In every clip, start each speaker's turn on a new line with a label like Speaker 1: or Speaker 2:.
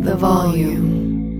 Speaker 1: the volume.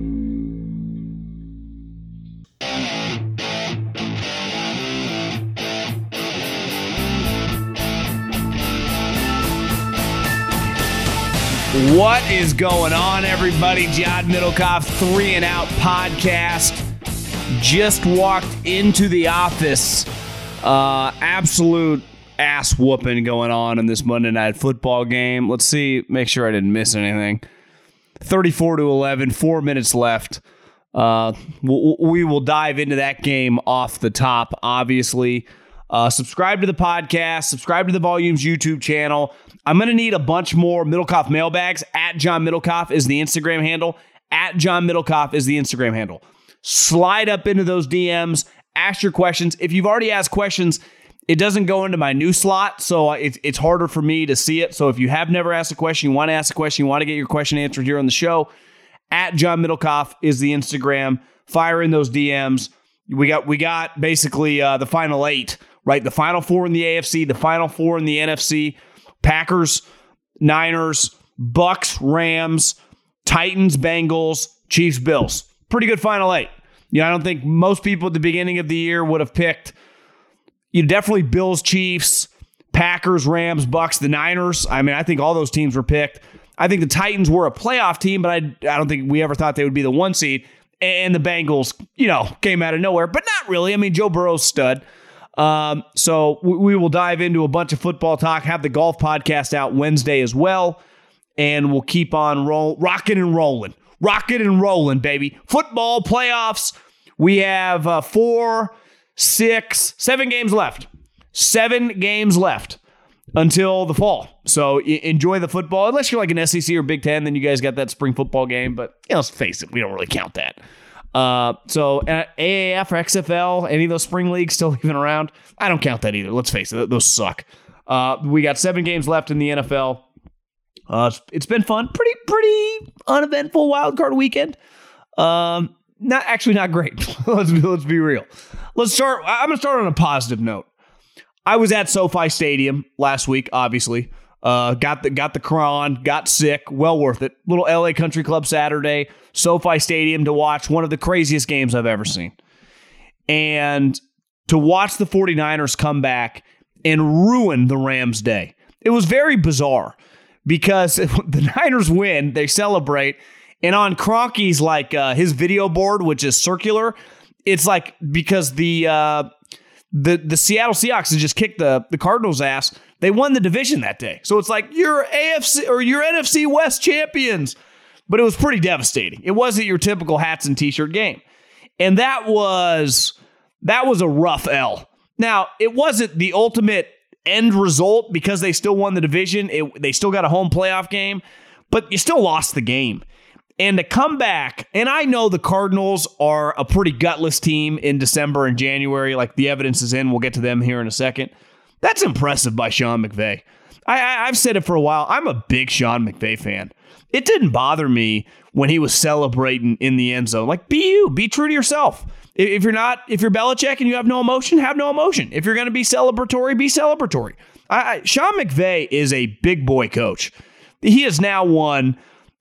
Speaker 2: What is going on, everybody? John Middlecoff, 3 and Out podcast. Just walked into the office. Absolute ass whooping going on in this Monday Night Football game. Let's see, make sure I didn't miss anything. 34-11, 4 minutes left. We will dive into that game off the top, obviously. Subscribe to the podcast. Subscribe to the Volumes YouTube channel. I'm going to need a bunch more Middlecoff mailbags. At John Middlecoff is the Instagram handle. At John Middlecoff is the Instagram handle. Slide up into those DMs. Ask your questions. If you've already asked questions, it doesn't go into my new slot, so it's harder for me to see it. So if you have never asked a question, you want to ask a question, you want to get your question answered here on the show, at John Middlecoff is the Instagram. Fire in those DMs. We got basically the final 8, right? The final 4 in the AFC, the final 4 in the NFC. Packers, Niners, Bucks, Rams, Titans, Bengals, Chiefs, Bills. Pretty good final 8. I don't think most people at the beginning of the year would have picked, definitely Bills, Chiefs, Packers, Rams, Bucks, the Niners. I think all those teams were picked. I think the Titans were a playoff team, but I don't think we ever thought they would be the 1 seed. And the Bengals, came out of nowhere, but not really. Joe Burrow's stud. So we will dive into a bunch of football talk, have the golf podcast out Wednesday as well, and we'll keep on rocking and rolling. Rocking and rolling, baby. Football playoffs. We have 7 games left. 7 games left until the fall. So enjoy the football. Unless you're like an SEC or Big Ten, then you guys got that spring football game. But let's face it, we don't really count that. So AAF or XFL, any of those spring leagues still even around? I don't count that either. Let's face it, those suck. We got 7 games left in the NFL. It's been fun. Pretty uneventful wild card weekend. Not great. Let's be real. I'm going to start on a positive note. I was at SoFi Stadium last week, obviously. Got the cron, got sick, well worth it. Little LA Country Club Saturday, SoFi Stadium to watch one of the craziest games I've ever seen. And to watch the 49ers come back and ruin the Rams' day. It was very bizarre because the Niners win, they celebrate, and on Kroenke's his video board, which is circular, it's like because the Seattle Seahawks had just kicked the Cardinals' ass. They won the division that day. So it's like, you're AFC or you're NFC West champions. But it was pretty devastating. It wasn't your typical hats and t-shirt game. And that was a rough L. Now, it wasn't the ultimate end result because they still won the division. They still got a home playoff game, but you still lost the game. And to come back, and I know the Cardinals are a pretty gutless team in December and January. Like, the evidence is in. We'll get to them here in a second. That's impressive by Sean McVay. I've said it for a while. I'm a big Sean McVay fan. It didn't bother me when he was celebrating in the end zone. Like, be you. Be true to yourself. If you're Belichick and you have no emotion, have no emotion. If you're going to be celebratory, be celebratory. Sean McVay is a big boy coach. He has now won,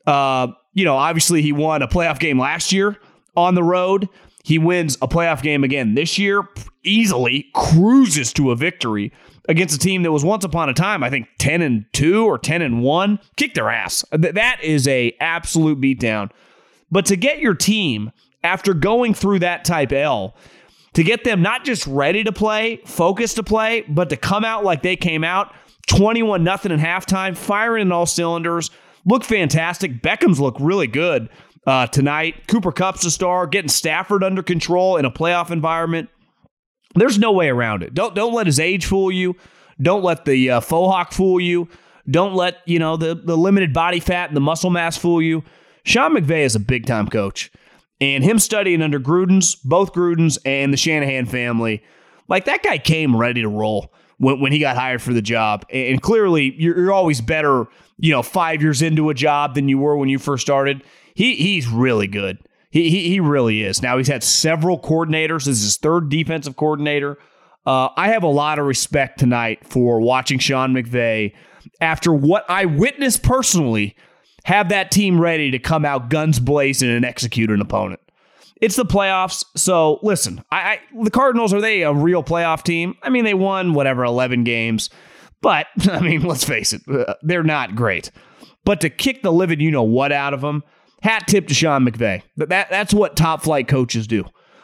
Speaker 2: obviously he won a playoff game last year on the road. He wins a playoff game again this year, easily cruises to a victory against a team that was once upon a time, I think 10-2 or 10-1, kicked their ass. That is a absolute beatdown. But to get your team, after going through that type L, to get them not just ready to play, focused to play, but to come out like they came out, 21-0 at halftime, firing in all cylinders, look fantastic. Beckham's look really good tonight. Cooper Kupp's a star, getting Stafford under control in a playoff environment. There's no way around it. Don't let his age fool you. Don't let the faux hawk fool you. Don't let the limited body fat and the muscle mass fool you. Sean McVay is a big-time coach. And him studying under both Grudens and the Shanahan family, like, that guy came ready to roll when he got hired for the job. And clearly, you're always better, 5 years into a job than you were when you first started. He's really good. He really is. Now, he's had several coordinators. This is his 3rd defensive coordinator. I have a lot of respect tonight for watching Sean McVay after what I witnessed personally have that team ready to come out guns blazing and execute an opponent. It's the playoffs, so listen, the Cardinals, are they a real playoff team? I mean, they won, 11 games, but, I mean, let's face it, they're not great. But to kick the living you-know-what out of them, hat tip to Sean McVay. That's what top-flight coaches do.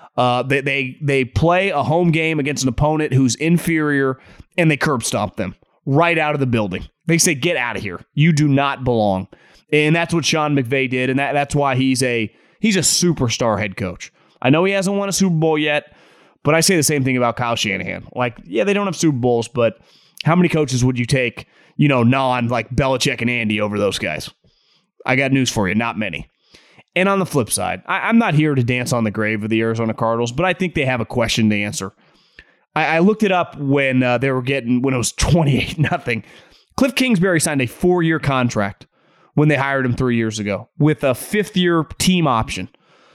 Speaker 2: They play a home game against an opponent who's inferior, and they curb stomp them right out of the building. They say, get out of here. You do not belong. And that's what Sean McVay did, and that's why he's a superstar head coach. I know he hasn't won a Super Bowl yet, but I say the same thing about Kyle Shanahan. Like, yeah, they don't have Super Bowls, but how many coaches would you take, non like Belichick and Andy over those guys? I got news for you, not many. And on the flip side, I'm not here to dance on the grave of the Arizona Cardinals, but I think they have a question to answer. I looked it up when when it was 28-0. Cliff Kingsbury signed a 4-year contract when they hired him 3 years ago with a 5th-year team option.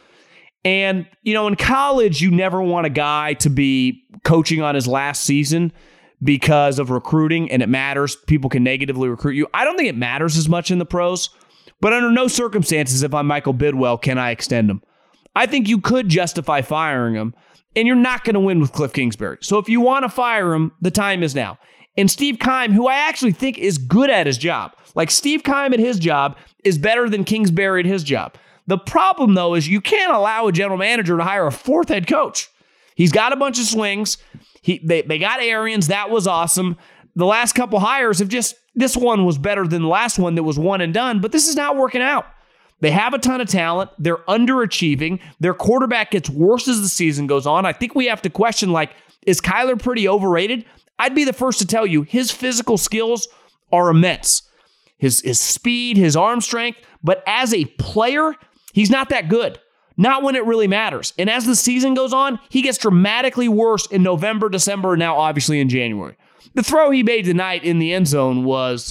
Speaker 2: And, in college, you never want a guy to be coaching on his last season because of recruiting, and it matters. People can negatively recruit you. I don't think it matters as much in the pros, but under no circumstances, if I'm Michael Bidwell, can I extend him. I think you could justify firing him, and you're not going to win with Cliff Kingsbury. So if you want to fire him, the time is now. And Steve Keim, who I actually think is good at his job. Like, Steve Keim at his job is better than Kingsbury at his job. The problem, though, is you can't allow a general manager to hire a 4th head coach. He's got a bunch of swings. They got Arians. That was awesome. The last couple hires this one was better than the last one that was one and done, but this is not working out. They have a ton of talent. They're underachieving. Their quarterback gets worse as the season goes on. I think we have to question, is Kyler pretty overrated? I'd be the first to tell you his physical skills are immense. His speed, his arm strength, but as a player, he's not that good. Not when it really matters. And as the season goes on, he gets dramatically worse in November, December, and now obviously in January. The throw he made tonight in the end zone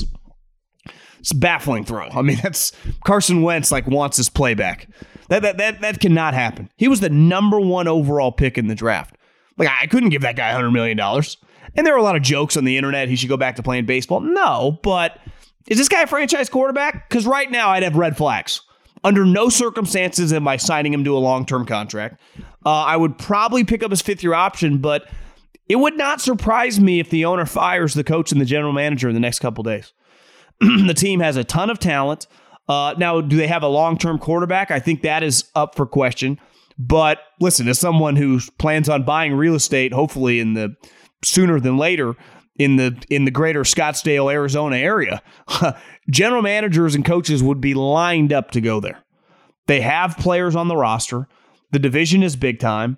Speaker 2: it's a baffling throw. I mean, that's Carson Wentz wants his playback. That cannot happen. He was the number 1 overall pick in the draft. I couldn't give that guy $100 million. And there were a lot of jokes on the internet. He should go back to playing baseball. No, but is this guy a franchise quarterback? Because right now I'd have red flags. Under no circumstances am I signing him to a long-term contract. I would probably pick up his 5th-year option, but it would not surprise me if the owner fires the coach and the general manager in the next couple days. The team has a ton of talent. Now, do they have a long-term quarterback? I think that is up for question. But listen, as someone who plans on buying real estate, hopefully sooner than later, in the greater Scottsdale, Arizona area, general managers and coaches would be lined up to go there. They have players on the roster. The division is big time.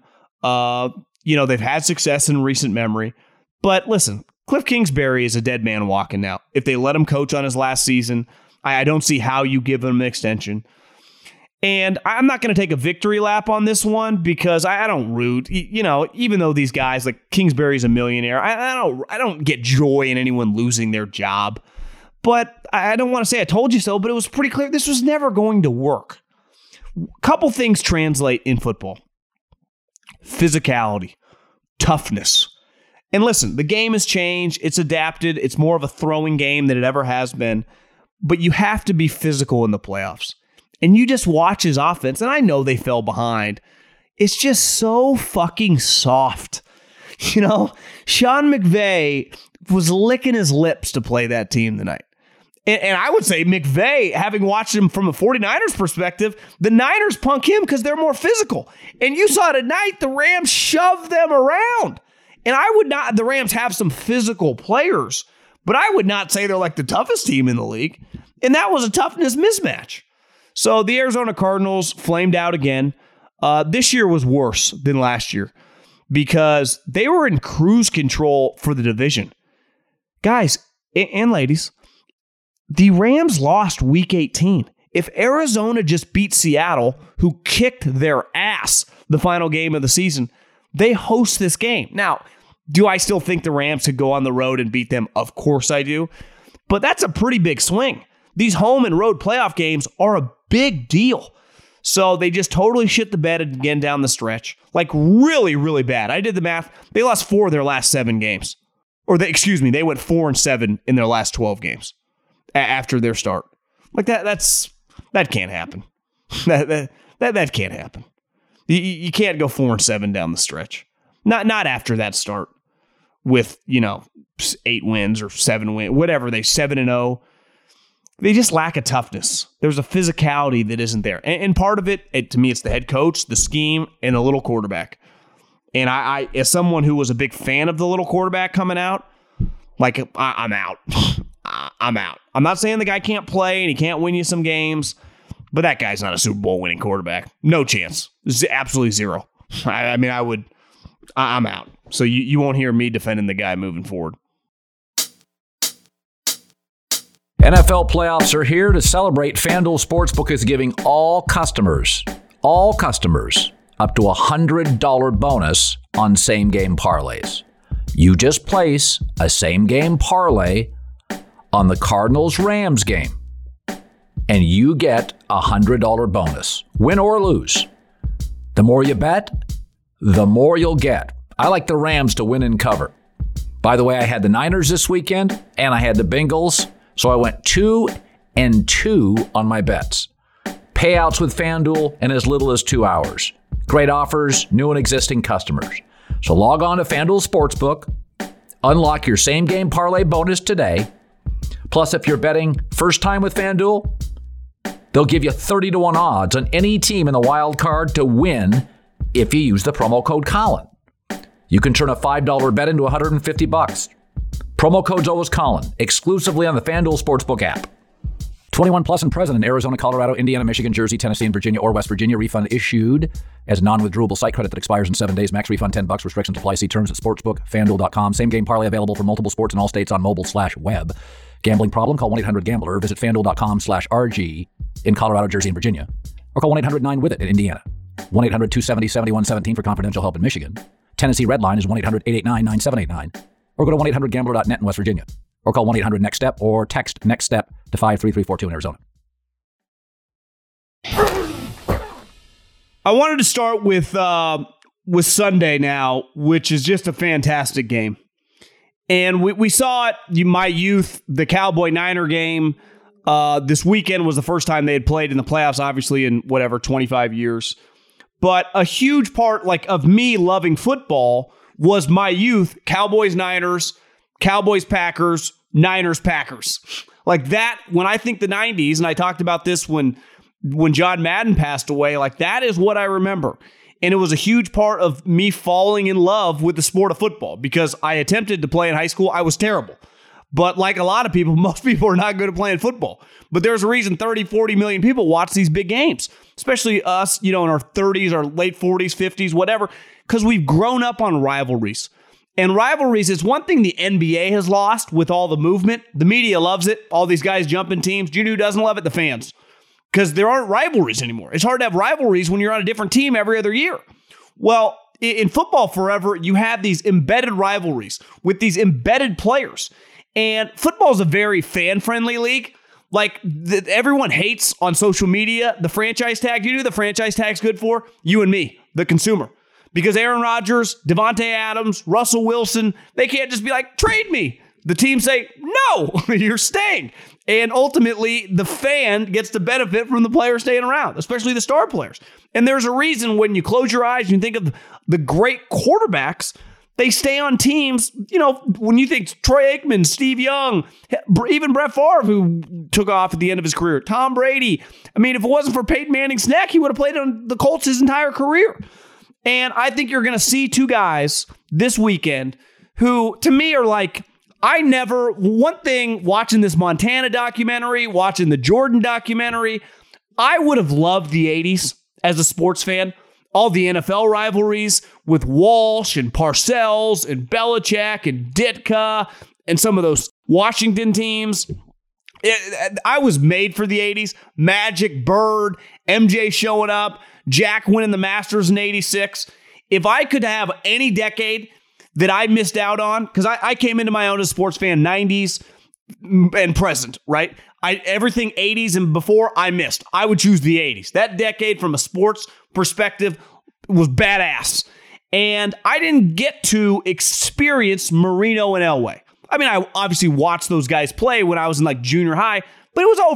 Speaker 2: They've had success in recent memory. But listen, Cliff Kingsbury is a dead man walking now. If they let him coach on his last season, I don't see how you give him an extension. And I'm not going to take a victory lap on this one because I don't root. Even though these guys, like Kingsbury's a millionaire, I don't get joy in anyone losing their job. But I don't want to say I told you so, but it was pretty clear this was never going to work. Couple things translate in football. Physicality, toughness. And listen, the game has changed. It's adapted. It's more of a throwing game than it ever has been. But you have to be physical in the playoffs. And you just watch his offense, and I know they fell behind. It's just so fucking soft. Sean McVay was licking his lips to play that team tonight. And I would say McVay, having watched him from a 49ers perspective, the Niners punk him because they're more physical. And you saw tonight, the Rams shoved them around. And the Rams have some physical players, but I would not say they're like the toughest team in the league. And that was a toughness mismatch. So the Arizona Cardinals flamed out again. This year was worse than last year because they were in cruise control for the division. Guys and ladies, the Rams lost Week 18. If Arizona just beat Seattle, who kicked their ass the final game of the season, they host this game. Now, do I still think the Rams could go on the road and beat them? Of course I do. But that's a pretty big swing. These home and road playoff games are a big deal. So they just totally shit the bed again down the stretch. Like really, really bad. I did the math. They lost 4 of their last 7 games. They went 4-7 in their last 12 games after their start. Like that can't happen. That can't happen. You can't go 4-7 down the stretch. Not after that start with 8 wins or 7 wins, whatever. 7-0. They just lack a toughness. There's a physicality that isn't there. And part of it, to me, it's the head coach, the scheme, and the little quarterback. And I as someone who was a big fan of the little quarterback coming out, like, I'm out. I'm out. I'm not saying the guy can't play and he can't win you some games, but that guy's not a Super Bowl winning quarterback. No chance. Absolutely zero. I'm out. So you won't hear me defending the guy moving forward.
Speaker 1: NFL playoffs are here. To celebrate, FanDuel Sportsbook is giving all customers, up to $100 bonus on same-game parlays. You just place a same-game parlay on the Cardinals-Rams game, and you get a $100 bonus, win or lose. The more you bet, the more you'll get. I like the Rams to win and cover. By the way, I had the Niners this weekend, and I had the Bengals, so I went 2-2 on my bets. Payouts with FanDuel in as little as 2 hours. Great offers, new and existing customers. So log on to FanDuel Sportsbook, unlock your same-game parlay bonus today. Plus, if you're betting first time with FanDuel, they'll give you 30-1 odds on any team in the wild card to win if you use the promo code Colin. You can turn a $5 bet into $150. Promo code's always Colin, exclusively on the FanDuel Sportsbook app. 21 plus and present in Arizona, Colorado, Indiana, Michigan, Jersey, Tennessee, and Virginia or West Virginia. Refund issued as non-withdrawable site credit that expires in 7 days. Max refund $10. Restrictions apply. See terms at sportsbookfanduel.com. Same game parlay available for multiple sports in all states on mobile/web. Gambling problem? Call 1-800-GAMBLER. Visit fanduel.com/RG in Colorado, Jersey, and Virginia. Or call 1-800-9-WITH-IT in Indiana. 1-800-270-7117 for confidential help in Michigan. Tennessee Red Line is 1-800-889-9789. Or go to 1-800-GAMBLER.net in West Virginia. Or call 1-800-NEXT-STEP or text NEXT STEP to 53342 in Arizona.
Speaker 2: I wanted to start with Sunday now, which is just a fantastic game. And we saw it, my youth, the Cowboy-Niner game. This weekend was the first time they had played in the playoffs, obviously, in 25 years. But a huge part of me loving football was my youth, Cowboys-Niners, Cowboys-Packers, Niners-Packers. Like that, when I think the 90s, and I talked about this when John Madden passed away, that is what I remember. And it was a huge part of me falling in love with the sport of football because I attempted to play in high school. I was terrible. But like a lot of people, most people are not good at playing football. But there's a reason 30, 40 million people watch these big games, especially us, in our 30s, our late 40s, 50s, whatever, because we've grown up on rivalries. And rivalries is one thing the NBA has lost with all the movement. The media loves it. All these guys jumping teams. Do you know who doesn't love it? The fans. Because there aren't rivalries anymore. It's hard to have rivalries when you're on a different team every other year. Well, in football forever, you have these embedded rivalries with these embedded players. And football is a very fan-friendly league. Everyone hates on social media the franchise tag. You know who the franchise tag's good for? You and me, the consumer. Because Aaron Rodgers, Devontae Adams, Russell Wilson, they can't just be like, trade me. The team say, no, you're staying. And ultimately, the fan gets to benefit from the players staying around, especially the star players. And there's a reason when you close your eyes and you think of the great quarterbacks, they stay on teams. When you think Troy Aikman, Steve Young, even Brett Favre, who took off at the end of his career, Tom Brady. I mean, if it wasn't for Peyton Manning's neck, he would have played on the Colts his entire career. And I think you're going to see two guys this weekend who, to me, are one thing, watching this Montana documentary, watching the Jordan documentary, I would have loved the 80s as a sports fan. All the NFL rivalries with Walsh and Parcells and Belichick and Ditka and some of those Washington teams. I was made for the 80s. Magic, Bird, MJ showing up, Jack winning the Masters in 86. If I could have any decade that I missed out on, because I came into my own as a sports fan, 90s and present, right? Everything 80s and before, I missed. I would choose the 80s. That decade from a sports perspective was badass. And I didn't get to experience Marino and Elway. I mean, I obviously watched those guys play when I was in junior high, but it was over.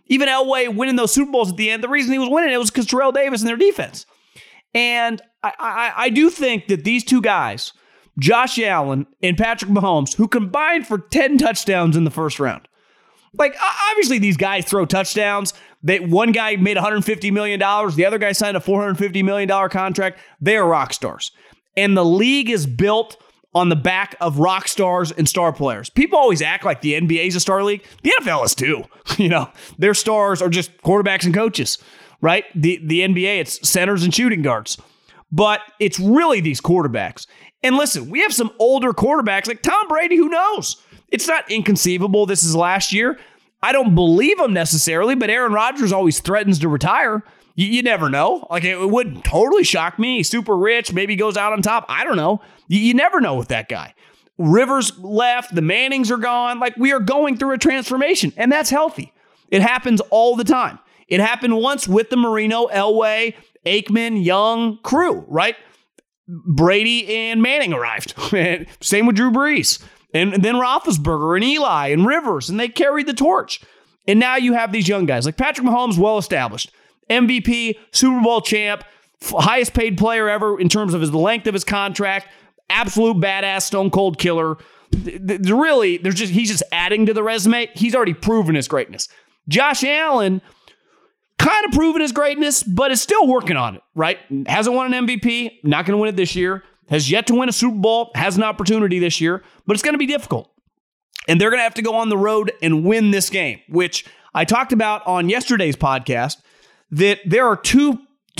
Speaker 2: Even Elway winning those Super Bowls at the end, the reason he was winning it was because Terrell Davis and their defense. And I do think that these two guys, Josh Allen and Patrick Mahomes, who combined for 10 touchdowns in the first round. Like, obviously, these guys throw touchdowns. One guy made $150 million. The other guy signed a $450 million contract. They are rock stars. And the league is built on the back of rock stars and star players. People always act like the NBA is a star league. The NFL is too. Their stars are just quarterbacks and coaches, right? The NBA, it's centers and shooting guards. But it's really these quarterbacks. And listen, we have some older quarterbacks like Tom Brady, who knows? It's not inconceivable this is last year. I don't believe him necessarily, but Aaron Rodgers always threatens to retire. You never know. Like, it wouldn't totally shock me. He's super rich. Maybe goes out on top. I don't know. You never know with that guy. Rivers left. The Mannings are gone. Like, we are going through a transformation, and that's healthy. It happens all the time. It happened once with the Marino, Elway, Aikman, Young crew, right? Brady and Manning arrived. Same with Drew Brees. And then Roethlisberger and Eli and Rivers, and they carried the torch. And now you have these young guys like Patrick Mahomes, well-established. MVP, Super Bowl champ, highest paid player ever in terms of the length of his contract, absolute badass, stone cold killer. He's just adding to the resume. He's already proven his greatness. Josh Allen, kind of proven his greatness, but is still working on it, right? Hasn't won an MVP, not going to win it this year. Has yet to win a Super Bowl, has an opportunity this year, but it's going to be difficult. And they're going to have to go on the road and win this game, which I talked about on yesterday's podcast, that there are two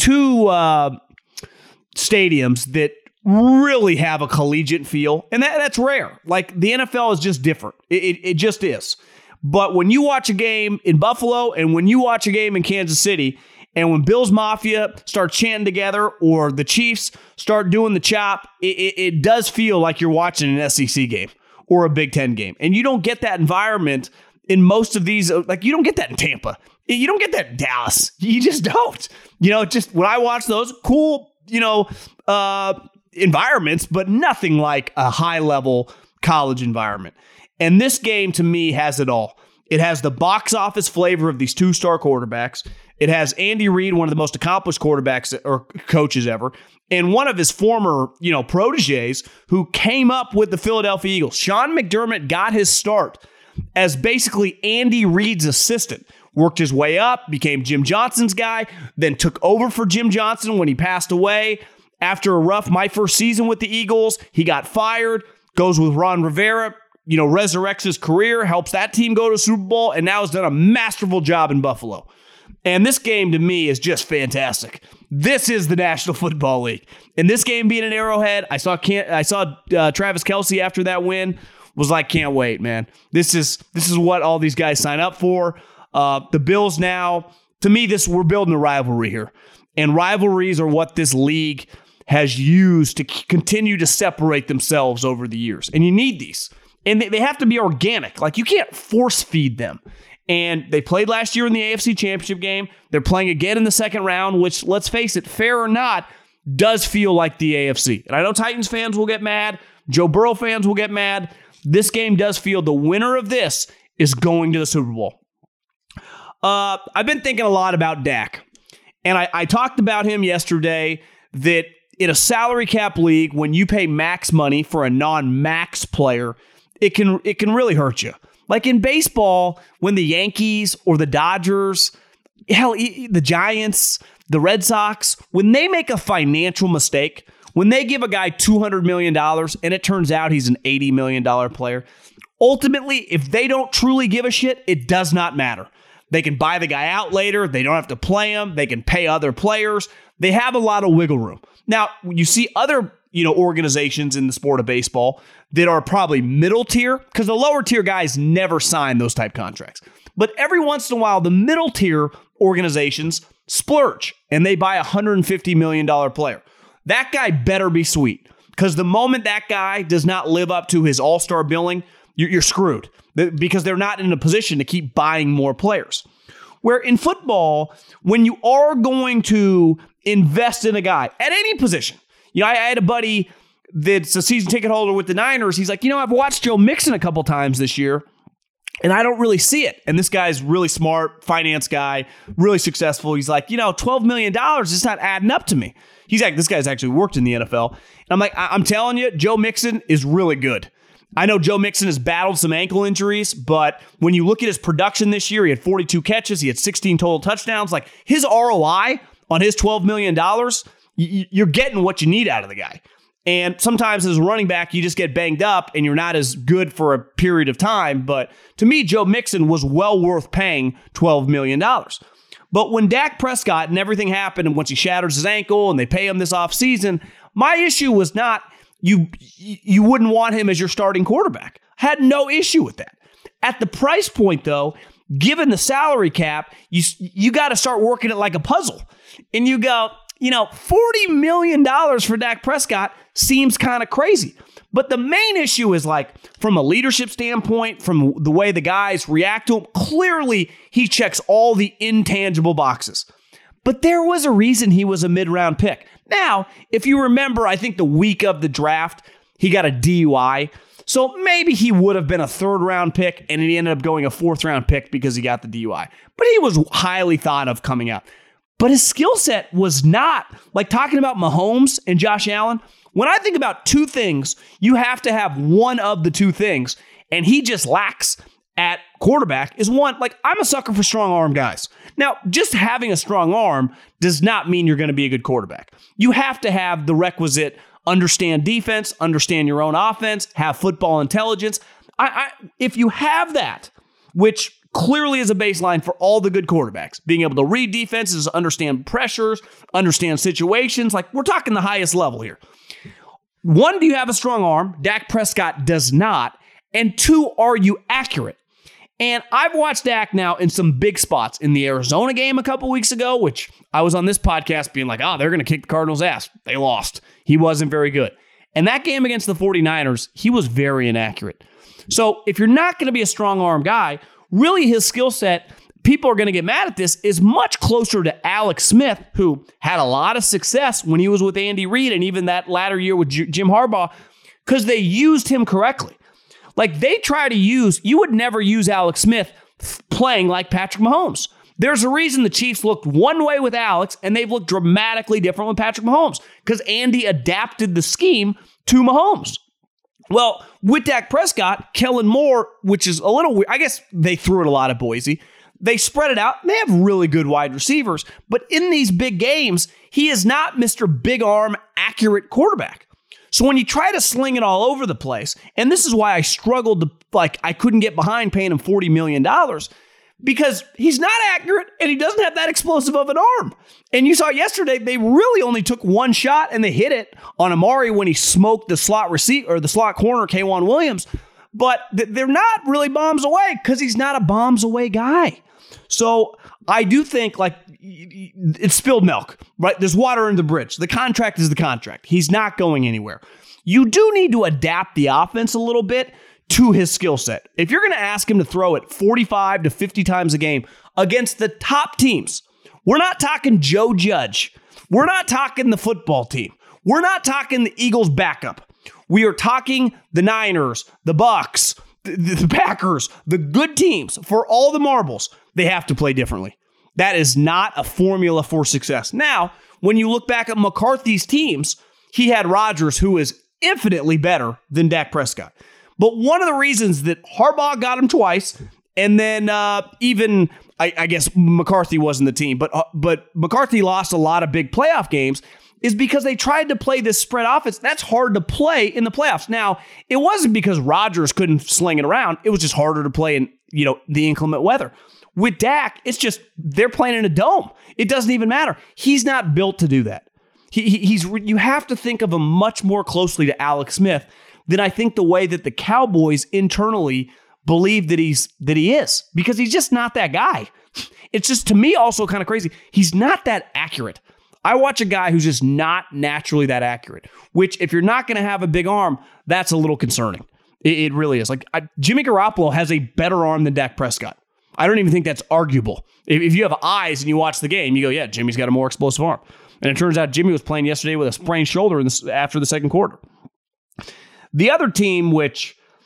Speaker 2: stadiums that really have a collegiate feel, and that's rare. Like, the NFL is just different. It just is. But when you watch a game in Buffalo and when you watch a game in Kansas City, and when Bills Mafia start chanting together or the Chiefs start doing the chop, it does feel like you're watching an SEC game or a Big Ten game. And you don't get that environment in most of these. Like, you don't get that in Tampa. You don't get that in Dallas. You just don't. Just when I watch those cool, environments, but nothing like a high-level college environment. And this game, to me, has it all. It has the box office flavor of these two-star quarterbacks. It has Andy Reid, one of the most accomplished quarterbacks or coaches ever, and one of his former, proteges who came up with the Philadelphia Eagles. Sean McDermott got his start as basically Andy Reid's assistant. Worked his way up, became Jim Johnson's guy, then took over for Jim Johnson when he passed away. After my first season with the Eagles, he got fired, goes with Ron Rivera, resurrects his career, helps that team go to Super Bowl, and now has done a masterful job in Buffalo. And this game, to me, is just fantastic. This is the National Football League. And this game being an Arrowhead, I saw Travis Kelce after that win, was like, can't wait, man. This is what all these guys sign up for. The Bills now, to me, we're building a rivalry here. And rivalries are what this league has used to continue to separate themselves over the years. And you need these. And they have to be organic. Like, you can't force feed them. And they played last year in the AFC Championship game. They're playing again in the second round, which, let's face it, fair or not, does feel like the AFC. And I know Titans fans will get mad. Joe Burrow fans will get mad. This game does feel the winner of this is going to the Super Bowl. I've been thinking a lot about Dak. And I talked about him yesterday that in a salary cap league, when you pay max money for a non-max player, it can really hurt you. Like in baseball, when the Yankees or the Dodgers, hell, the Giants, the Red Sox, when they make a financial mistake, when they give a guy $200 million and it turns out he's an $80 million player, ultimately, if they don't truly give a shit, it does not matter. They can buy the guy out later. They don't have to play him. They can pay other players. They have a lot of wiggle room. Now, you see other organizations in the sport of baseball that are probably middle tier, because the lower tier guys never sign those type contracts. But every once in a while, the middle tier organizations splurge and they buy a $150 million player. That guy better be sweet, because the moment that guy does not live up to his all-star billing, you're screwed, because they're not in a position to keep buying more players. Where in football, when you are going to invest in a guy at any position, I had a buddy that's a season ticket holder with the Niners. He's like, I've watched Joe Mixon a couple times this year, And I don't really see it. And this guy's really smart, finance guy, really successful. He's like, $12 million is not adding up to me. He's like, this guy's actually worked in the NFL. And I'm like, I'm telling you, Joe Mixon is really good. I know Joe Mixon has battled some ankle injuries, but when you look at his production this year, he had 42 catches, he had 16 total touchdowns. Like, his ROI on his $12 million, you're getting what you need out of the guy. And sometimes as a running back, you just get banged up and you're not as good for a period of time. But to me, Joe Mixon was well worth paying $12 million. But when Dak Prescott and everything happened, and once he shatters his ankle and they pay him this offseason, my issue was not you wouldn't want him as your starting quarterback. I had no issue with that. At the price point, though, given the salary cap, you got to start working it like a puzzle. And you go, $40 million for Dak Prescott seems kind of crazy. But the main issue is, like, from a leadership standpoint, from the way the guys react to him, clearly he checks all the intangible boxes. But there was a reason he was a mid-round pick. Now, if you remember, I think the week of the draft, he got a DUI. So maybe he would have been a third-round pick, and he ended up going a fourth-round pick because he got the DUI. But he was highly thought of coming out. But his skill set was not, like talking about Mahomes and Josh Allen. When I think about two things, you have to have one of the two things, and he just lacks at quarterback is one. Like, I'm a sucker for strong arm guys. Now, just having a strong arm does not mean you're going to be a good quarterback. You have to have the requisite understand defense, understand your own offense, have football intelligence. If you have that, which clearly is a baseline for all the good quarterbacks, being able to read defenses, understand pressures, understand situations, like we're talking the highest level here. One, do you have a strong arm? Dak Prescott does not. And two, are you accurate? And I've watched Dak now in some big spots. In the Arizona game a couple weeks ago, which I was on this podcast being like, they're going to kick the Cardinals' ass. They lost. He wasn't very good. And that game against the 49ers, he was very inaccurate. So if you're not going to be a strong arm guy, really his skill set, people are going to get mad at this, is much closer to Alex Smith, who had a lot of success when he was with Andy Reid and even that latter year with Jim Harbaugh, because they used him correctly. Like, they try to you would never use Alex Smith playing like Patrick Mahomes. There's a reason the Chiefs looked one way with Alex, and they've looked dramatically different with Patrick Mahomes, because Andy adapted the scheme to Mahomes. Well, with Dak Prescott, Kellen Moore, which is a little weird, I guess they threw it a lot at Boise. They spread it out. They have really good wide receivers, but in these big games, he is not Mr. Big Arm accurate quarterback. So when you try to sling it all over the place, and this is why I struggled to, I couldn't get behind paying him $40 million, because he's not accurate and he doesn't have that explosive of an arm. And you saw yesterday, they really only took one shot and they hit it on Amari when he smoked the slot receiver or the slot corner, K'Wan Williams. But they're not really bombs away because he's not a bombs away guy. So I do think it's spilled milk, right? There's water under the bridge. The contract is the contract. He's not going anywhere. You do need to adapt the offense a little bit to his skill set. If you're going to ask him to throw it 45 to 50 times a game against the top teams, we're not talking Joe Judge. We're not talking the football team. We're not talking the Eagles backup. We are talking the Niners, the Bucks, the Packers, the good teams. For all the marbles, they have to play differently. That is not a formula for success. Now, when you look back at McCarthy's teams, he had Rodgers, who is infinitely better than Dak Prescott. But one of the reasons that Harbaugh got him twice, and then even, I guess McCarthy wasn't the team, but McCarthy lost a lot of big playoff games, is because they tried to play this spread offense. That's hard to play in the playoffs. Now, it wasn't because Rodgers couldn't sling it around. It was just harder to play in, the inclement weather. With Dak, it's just they're playing in a dome. It doesn't even matter. He's not built to do that. You have to think of him much more closely to Alex Smith than I think the way that the Cowboys internally believe that he is, because he's just not that guy. It's just, to me, also kind of crazy. He's not that accurate. I watch a guy who's just not naturally that accurate, which if you're not going to have a big arm, that's a little concerning. It really is. Jimmy Garoppolo has a better arm than Dak Prescott. I don't even think that's arguable. If you have eyes and you watch the game, you go, yeah, Jimmy's got a more explosive arm. And it turns out Jimmy was playing yesterday with a sprained shoulder after the second quarter. The other team, which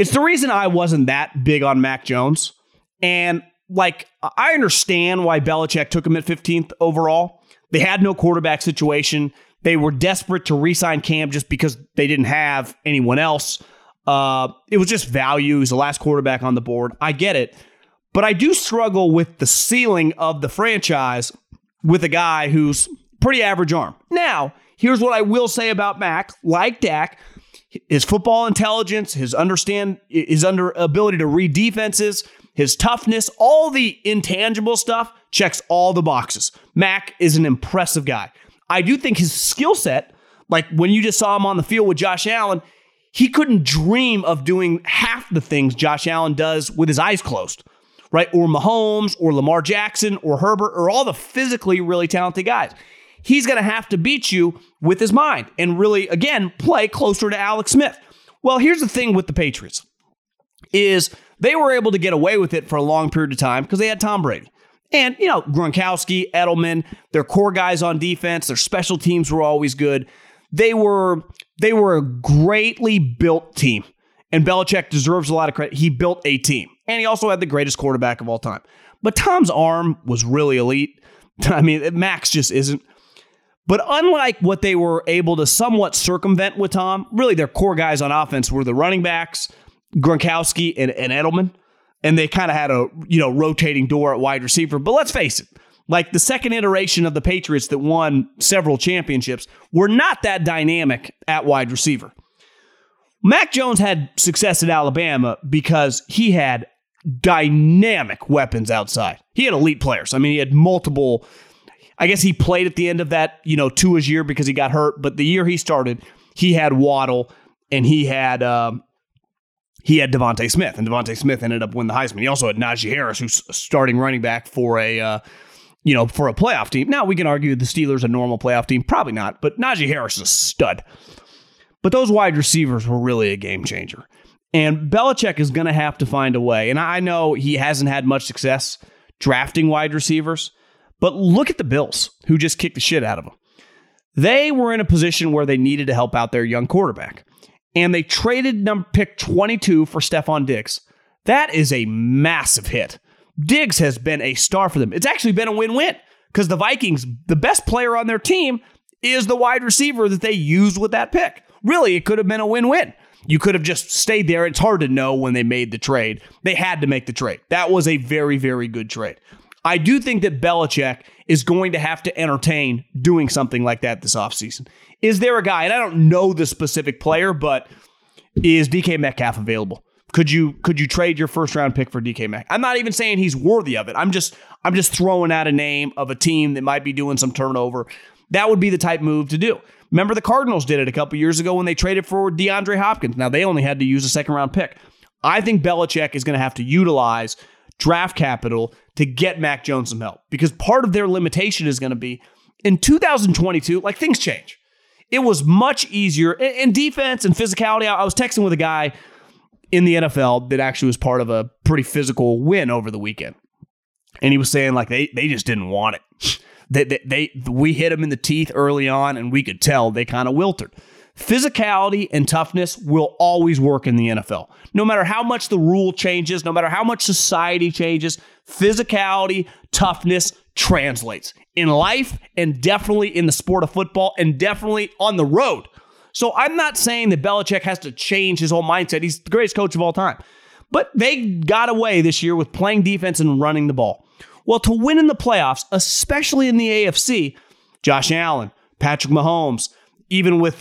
Speaker 2: It's the reason I wasn't that big on Mac Jones. And I understand why Belichick took him at 15th overall. They had no quarterback situation. They were desperate to re-sign Cam just because they didn't have anyone else. It was just value. He's the last quarterback on the board. I get it. But I do struggle with the ceiling of the franchise with a guy who's pretty average arm. Now, here's what I will say about Mac. Like Dak, his football intelligence, his ability to read defenses, his toughness, all the intangible stuff checks all the boxes. Mac is an impressive guy. I do think his skill set, like when you just saw him on the field with Josh Allen, he couldn't dream of doing half the things Josh Allen does with his eyes closed, right? Or Mahomes, or Lamar Jackson, or Herbert, or all the physically really talented guys. He's going to have to beat you with his mind and really, again, play closer to Alex Smith. Well, here's the thing with the Patriots is they were able to get away with it for a long period of time because they had Tom Brady. And, Gronkowski, Edelman, their core guys on defense, their special teams were always good. They were a greatly built team. And Belichick deserves a lot of credit. He built a team. And he also had the greatest quarterback of all time. But Tom's arm was really elite. I mean, Max just isn't. But unlike what they were able to somewhat circumvent with Tom, really their core guys on offense were the running backs, Gronkowski and Edelman. And they kind of had a rotating door at wide receiver. But let's face it, like the second iteration of the Patriots that won several championships were not that dynamic at wide receiver. Mac Jones had success at Alabama because he had dynamic weapons outside. He had elite players. I mean, he had multiple. I guess he played at the end of that, Tua's year because he got hurt. But the year he started, he had Waddle and he had Devontae Smith, and Devontae Smith ended up winning the Heisman. He also had Najee Harris, who's starting running back for a playoff team. Now we can argue the Steelers a normal playoff team, probably not, but Najee Harris is a stud. But those wide receivers were really a game changer. And Belichick is going to have to find a way. And I know he hasn't had much success drafting wide receivers, but look at the Bills, who just kicked the shit out of them. They were in a position where they needed to help out their young quarterback. And they traded pick 22 for Stephon Diggs. That is a massive hit. Diggs has been a star for them. It's actually been a win-win because the Vikings, the best player on their team is the wide receiver that they used with that pick. Really, it could have been a win-win. You could have just stayed there. It's hard to know when they made the trade. They had to make the trade. That was a very, very good trade. I do think that Belichick is going to have to entertain doing something like that this offseason. Is there a guy, and I don't know the specific player, but is DK Metcalf available? Could you trade your first round pick for DK Metcalf? I'm not even saying he's worthy of it. I'm just throwing out a name of a team that might be doing some turnover. That would be the type move to do. Remember the Cardinals did it a couple years ago when they traded for DeAndre Hopkins. Now they only had to use a second round pick. I think Belichick is going to have to utilize draft capital to get Mac Jones some help because part of their limitation is going to be in 2022, like things change. It was much easier in defense and physicality. I was texting with a guy in the NFL that actually was part of a pretty physical win over the weekend. And he was saying like they just didn't want it. We hit them in the teeth early on and we could tell they kind of wilted. Physicality and toughness will always work in the NFL. No matter how much the rule changes, no matter how much society changes, physicality, toughness translates in life and definitely in the sport of football and definitely on the road. So I'm not saying that Belichick has to change his whole mindset. He's the greatest coach of all time. But they got away this year with playing defense and running the ball. Well, to win in the playoffs, especially in the AFC, Josh Allen, Patrick Mahomes, even with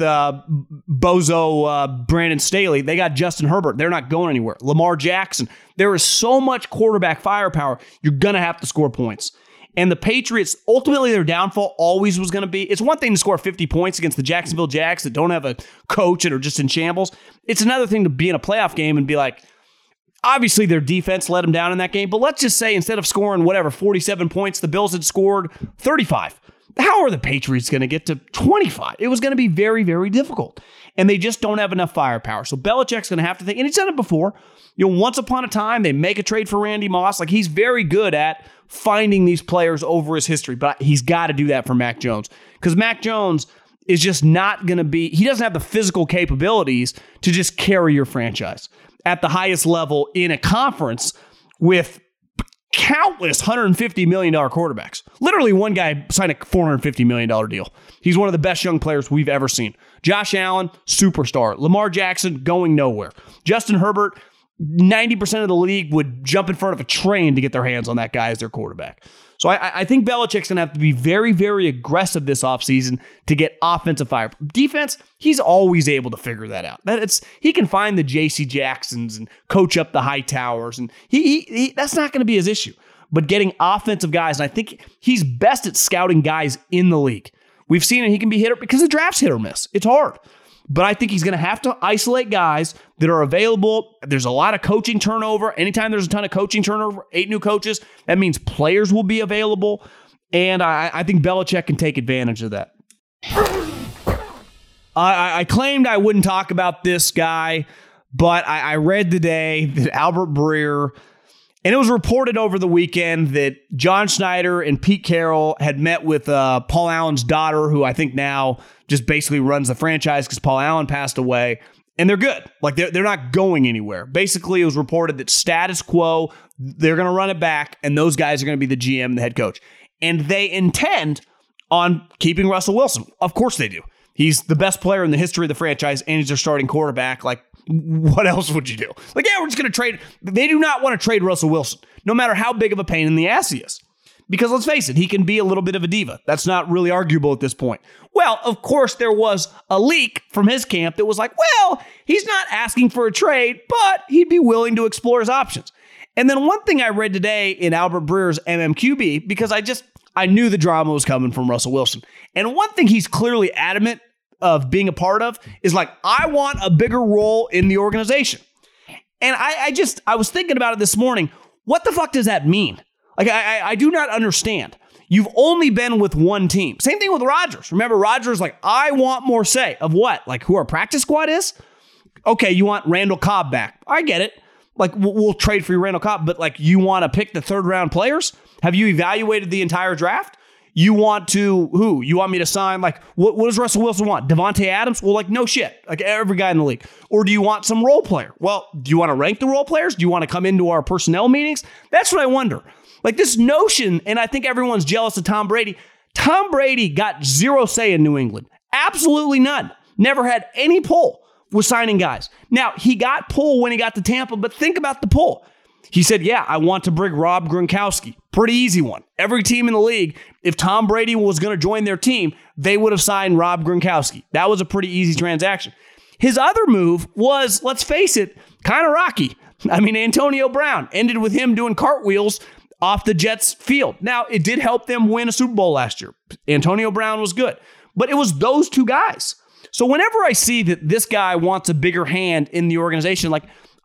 Speaker 2: bozo Brandon Staley, they got Justin Herbert. They're not going anywhere. Lamar Jackson. There is so much quarterback firepower, you're going to have to score points. And the Patriots, ultimately their downfall always was going to be, it's one thing to score 50 points against the Jacksonville Jags that don't have a coach and are just in shambles. It's another thing to be in a playoff game and be like, obviously their defense let them down in that game, but let's just say instead of scoring 47 points, the Bills had scored 35. How are the Patriots going to get to 25? It was going to be very, very difficult. And they just don't have enough firepower. So Belichick's going to have to think, and he's done it before. Once upon a time, they make a trade for Randy Moss. Like, he's very good at finding these players over his history, but he's got to do that for Mac Jones. Because Mac Jones is just not going to be, he doesn't have the physical capabilities to just carry your franchise. at the highest level in a conference with countless $150 million quarterbacks. Literally, one guy signed a $450 million deal. He's one of the best young players we've ever seen. Josh Allen, superstar. Lamar Jackson, going nowhere. Justin Herbert, 90% of the league would jump in front of a train to get their hands on that guy as their quarterback. So I think Belichick's going to have to be very, very aggressive this offseason to get offensive fire. Defense, he's always able to figure that out. He can find the J.C. Jacksons and coach up the Hightowers, and he that's not going to be his issue. But getting offensive guys, and I think he's best at scouting guys in the league. We've seen it. He can be hit or because the draft's hit or miss. It's hard. But I think he's going to have to isolate guys that are available. There's a lot of coaching turnover. Anytime there's a ton of coaching turnover, 8 new coaches, that means players will be available. And I think Belichick can take advantage of that. I claimed I wouldn't talk about this guy, but I read today that Albert Breer, and it was reported over the weekend that John Schneider and Pete Carroll had met with Paul Allen's daughter, who I think now just basically runs the franchise because Paul Allen passed away, and they're good. Like, they're not going anywhere. Basically, it was reported that status quo, they're going to run it back, and those guys are going to be the GM and the head coach. And they intend on keeping Russell Wilson. Of course they do. He's the best player in the history of the franchise, and he's their starting quarterback. Like, what else would you do? Like, yeah, we're just going to trade. They do not want to trade Russell Wilson, no matter how big of a pain in the ass he is. Because let's face it, he can be a little bit of a diva. That's not really arguable at this point. Well, of course, there was a leak from his camp that was like, well, he's not asking for a trade, but he'd be willing to explore his options. And then one thing I read today in Albert Breer's MMQB, because I knew the drama was coming from Russell Wilson. And one thing he's clearly adamant of being a part of is like, I want a bigger role in the organization. And I was thinking about it this morning. What the fuck does that mean? Like, I do not understand. You've only been with one team. Same thing with Rodgers. Remember, Rodgers like, I want more say of what? Like, who our practice squad is? Okay, you want Randall Cobb back. I get it. Like, we'll trade for you Randall Cobb, but like, you want to pick the 3rd round players? Have you evaluated the entire draft? You want to, who? You want me to sign, like, what does Russell Wilson want? Devontae Adams? Well, like, no shit. Like, every guy in the league. Or do you want some role player? Well, do you want to rank the role players? Do you want to come into our personnel meetings? That's what I wonder. Like, this notion, and I think everyone's jealous of Tom Brady. Tom Brady got 0 say in New England. Absolutely none. Never had any pull with signing guys. Now, he got pull when he got to Tampa, but think about the pull. He said, yeah, I want to bring Rob Gronkowski. Pretty easy one. Every team in the league, if Tom Brady was going to join their team, they would have signed Rob Gronkowski. That was a pretty easy transaction. His other move was, let's face it, kind of rocky. I mean, Antonio Brown ended with him doing cartwheels off the Jets field. Now, it did help them win a Super Bowl last year. Antonio Brown was good, but it was those two guys. So whenever I see that this guy wants a bigger hand in the organization, like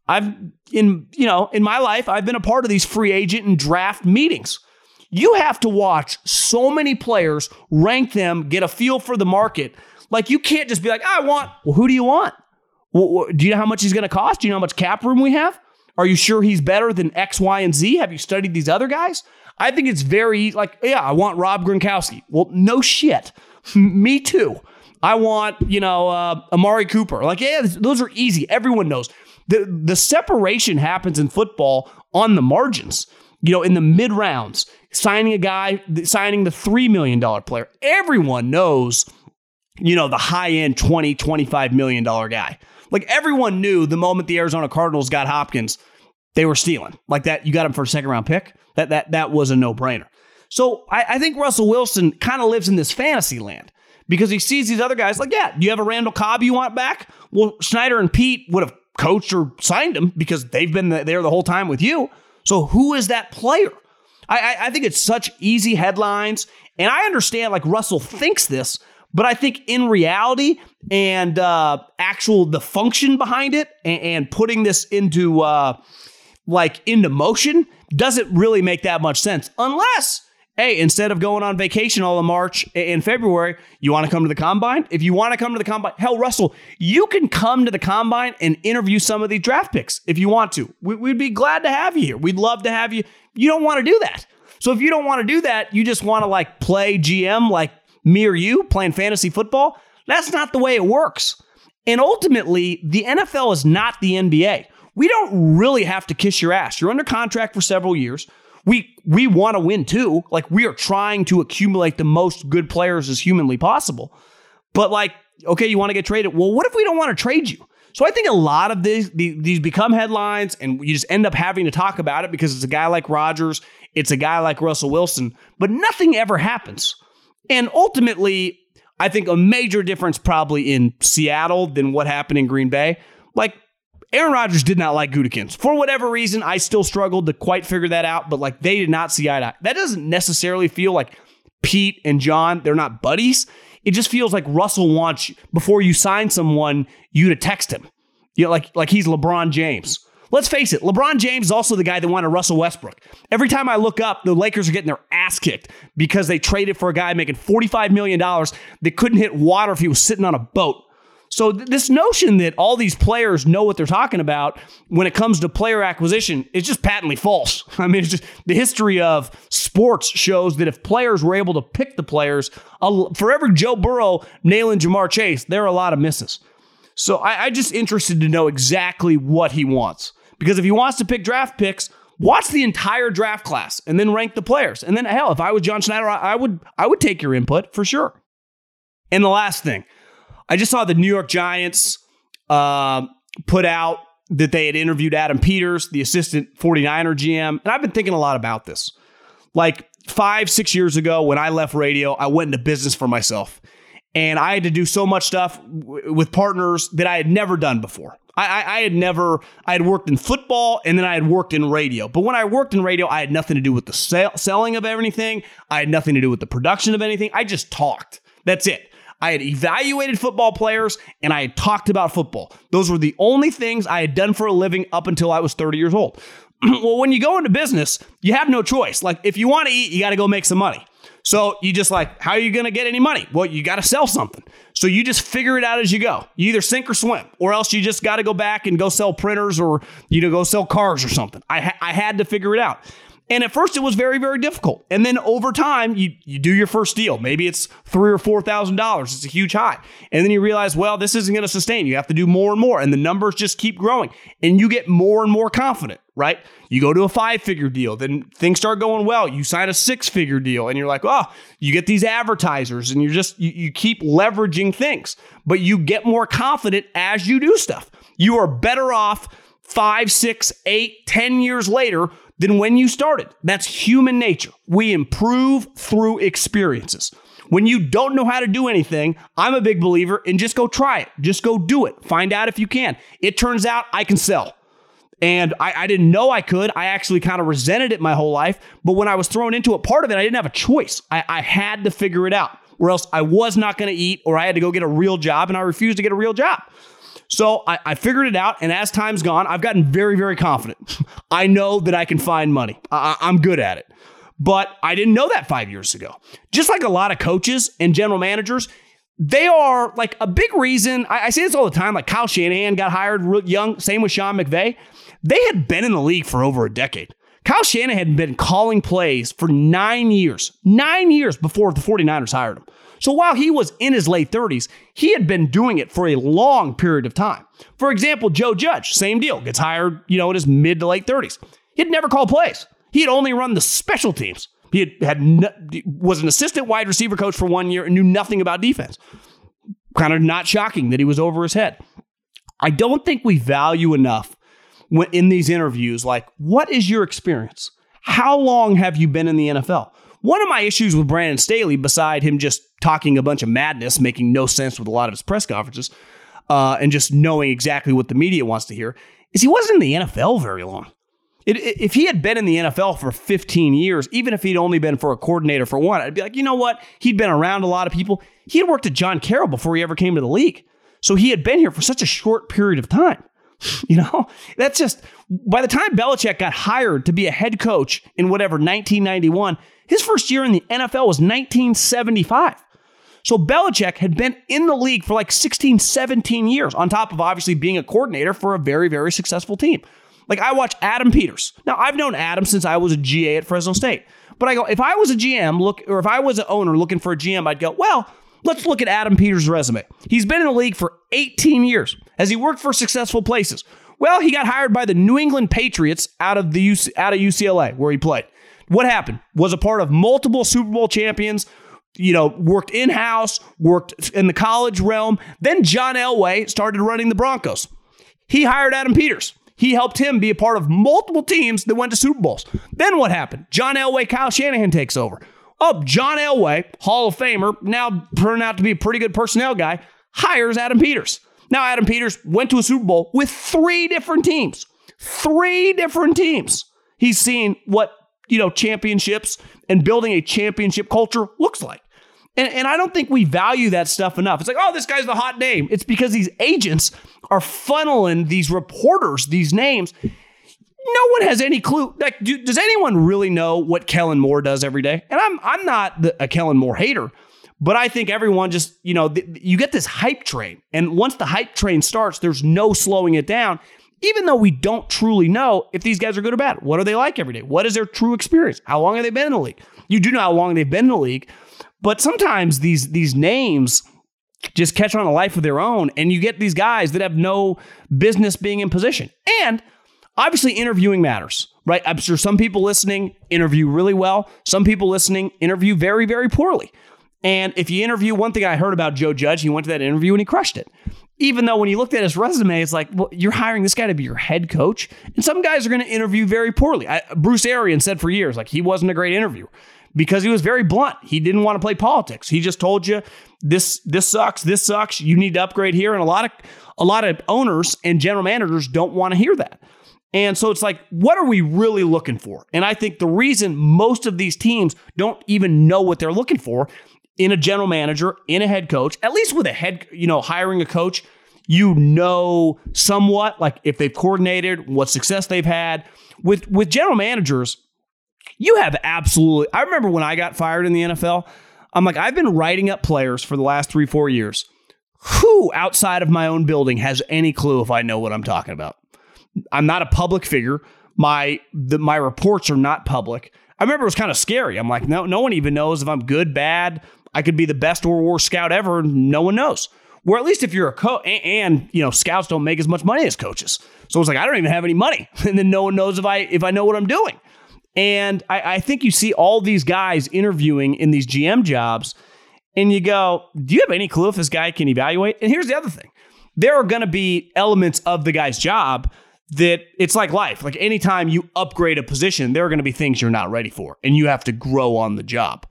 Speaker 2: in my life, I've been a part of these free agent and draft meetings. You have to watch so many players, rank them, get a feel for the market. Like, you can't just be like, well, who do you want? Do you know how much he's going to cost? Do you know how much cap room we have? Are you sure he's better than X, Y, and Z? Have you studied these other guys? I think it's very like, yeah, I want Rob Gronkowski. Well, no shit. Me too. I want, Amari Cooper. Like, yeah, those are easy. Everyone knows. The separation happens in football on the margins, in the mid rounds, signing a guy, signing the $3 million player. Everyone knows, the high end $20, $25 million guy. Like, everyone knew the moment the Arizona Cardinals got Hopkins, they were stealing. Like that, you got him for a 2nd round pick. That was a no-brainer. So I think Russell Wilson kind of lives in this fantasy land because he sees these other guys like, yeah, do you have a Randall Cobb you want back? Well, Schneider and Pete would have coached or signed him because they've been there the whole time with you. So who is that player? I think it's such easy headlines. And I understand like Russell thinks this, but I think in reality and the function behind it and putting this into motion doesn't really make that much sense unless, hey, instead of going on vacation all of March and February, you want to come to the Combine? If you want to come to the Combine, hell, Russell, you can come to the Combine and interview some of these draft picks if you want to. We'd be glad to have you here. We'd love to have you. You don't want to do that. So if you don't want to do that, you just want to play GM like me or you playing fantasy football. That's not the way it works. And ultimately, the NFL is not the NBA. we don't really have to kiss your ass. You're under contract for several years. We want to win too. Like, we are trying to accumulate the most good players as humanly possible. But like, okay, you want to get traded. Well, what if we don't want to trade you? So I think a lot of these become headlines, and you just end up having to talk about it because it's a guy like Rodgers, it's a guy like Russell Wilson, but nothing ever happens. And ultimately, I think a major difference probably in Seattle than what happened in Green Bay. Like, Aaron Rodgers did not like Gutekunst. For whatever reason, I still struggled to quite figure that out, but like, they did not see eye to eye. That doesn't necessarily feel like Pete and John, they're not buddies. It just feels like Russell wants, before you sign someone, you to text him. You know, like he's LeBron James. Let's face it, LeBron James is also the guy that wanted Russell Westbrook. Every time I look up, the Lakers are getting their ass kicked because they traded for a guy making $45 million that couldn't hit water if he was sitting on a boat. So this notion that all these players know what they're talking about when it comes to player acquisition is just patently false. I mean, it's just the history of sports shows that if players were able to pick the players, for every Joe Burrow nailing Jamar Chase, there are a lot of misses. So I'm just interested to know exactly what he wants. Because if he wants to pick draft picks, watch the entire draft class and then rank the players. And then, hell, if I was John Schneider, I would take your input for sure. And the last thing, I just saw the New York Giants put out that they had interviewed Adam Peters, the assistant 49er GM. And I've been thinking a lot about this. Like 5-6 years ago when I left radio, I went into business for myself. And I had to do so much stuff with partners that I had never done before. I had worked in football and then I had worked in radio. But when I worked in radio, I had nothing to do with the selling of anything. I had nothing to do with the production of anything. I just talked. That's it. I had evaluated football players and I had talked about football. Those were the only things I had done for a living up until I was 30 years old. Well, when you go into business, you have no choice. Like, if you want to eat, you got to go make some money. So you just like, how are you going to get any money? Well, you got to sell something. So you just figure it out as you go. You either sink or swim, or else you just got to go back and go sell printers or, go sell cars or something. I had to figure it out. And at first it was very, very difficult. And then over time, you do your first deal. Maybe it's $3,000 or $4,000. It's a huge high. And then you realize, well, this isn't going to sustain. You have to do more and more. And the numbers just keep growing. And you get more and more confident, right? You go to a 5-figure deal. Then things start going well. You sign a 6-figure deal. And you're like, oh, you get these advertisers. And you keep leveraging things. But you get more confident as you do stuff. You are better off 5, 6, 8, 10 years later than when you started. That's human nature. We improve through experiences. When you don't know how to do anything, I'm a big believer in just go try it. Just go do it. Find out if you can. It turns out I can sell. And I didn't know I could. I actually kind of resented it my whole life. But when I was thrown into it, part of it, I didn't have a choice. I had to figure it out, or else I was not going to eat, or I had to go get a real job, and I refused to get a real job. So I figured it out, and as time's gone, I've gotten very, very confident. I know that I can find money. I'm good at it. But I didn't know that 5 years ago. Just like a lot of coaches and general managers, they are like a big reason. I say this all the time, like Kyle Shanahan got hired real young, same with Sean McVay. They had been in the league for over a decade. Kyle Shanahan had been calling plays for 9 years before the 49ers hired him. So while he was in his late 30s, he had been doing it for a long period of time. For example, Joe Judge, same deal, gets hired, in his mid to late 30s. He had never called plays. He had only run the special teams. He was an assistant wide receiver coach for 1 year and knew nothing about defense. Kind of not shocking that he was over his head. I don't think we value enough in these interviews, like, what is your experience? How long have you been in the NFL? One of my issues with Brandon Staley, beside him just talking a bunch of madness, making no sense with a lot of his press conferences, and just knowing exactly what the media wants to hear, is he wasn't in the NFL very long. If he had been in the NFL for 15 years, even if he'd only been for a coordinator for one, I'd be like, you know what? He'd been around a lot of people. He had worked at John Carroll before he ever came to the league. So he had been here for such a short period of time. That's just, by the time Belichick got hired to be a head coach in 1991, his first year in the NFL was 1975. So Belichick had been in the league for like 16, 17 years, on top of obviously being a coordinator for a very, very successful team. Like, I watch Adam Peters. Now, I've known Adam since I was a GA at Fresno State. But I go, if I was a GM, or if I was an owner looking for a GM, I'd go, well, let's look at Adam Peters' resume. He's been in the league for 18 years. Has he worked for successful places? Well, he got hired by the New England Patriots out of UCLA, where he played. What happened? Was a part of multiple Super Bowl champions, worked in-house, worked in the college realm. Then John Elway started running the Broncos. He hired Adam Peters. He helped him be a part of multiple teams that went to Super Bowls. Then what happened? John Elway, Kyle Shanahan takes over. Oh, John Elway, Hall of Famer, now turned out to be a pretty good personnel guy, hires Adam Peters. Now Adam Peters went to a Super Bowl with 3 different teams. 3 different teams. He's seen what, championships and building a championship culture looks like. And I don't think we value that stuff enough. It's like, oh, this guy's the hot name. It's because these agents are funneling these reporters, these names. No one has any clue. Like, does anyone really know what Kellen Moore does every day? And I'm not a Kellen Moore hater, but I think everyone just, you get this hype train. And once the hype train starts, there's no slowing it down, even though we don't truly know if these guys are good or bad. What are they like every day? What is their true experience? How long have they been in the league? You do know how long they've been in the league. But sometimes these names just catch on a life of their own, and you get these guys that have no business being in position. And obviously interviewing matters, right? I'm sure some people listening interview really well. Some people listening interview very, very poorly. And if you interview, one thing I heard about Joe Judge, he went to that interview and he crushed it. Even though when you looked at his resume, it's like, well, you're hiring this guy to be your head coach. And some guys are going to interview very poorly. Bruce Arians said for years, like, he wasn't a great interviewer, because he was very blunt. He didn't want to play politics. He just told you this sucks. You need to upgrade here. And a lot of owners and general managers don't want to hear that. And so it's like, what are we really looking for? And I think the reason most of these teams don't even know what they're looking for in a general manager, in a head coach, at least with a head, hiring a coach, somewhat, like if they've coordinated, what success they've had. With general managers, you have absolutely... I remember when I got fired in the NFL, I'm like, I've been writing up players for the last 3-4 years. Who outside of my own building has any clue if I know what I'm talking about? I'm not a public figure. My reports are not public. I remember it was kind of scary. I'm like, no one even knows if I'm good, bad. I could be the best World War scout ever, and no one knows. Or at least if you're a coach, and scouts don't make as much money as coaches. So it's like, I don't even have any money. And then no one knows if I know what I'm doing. And I think you see all these guys interviewing in these GM jobs, and you go, do you have any clue if this guy can evaluate? And here's the other thing. There are going to be elements of the guy's job that it's like life. Like anytime you upgrade a position, there are going to be things you're not ready for, and you have to grow on the job.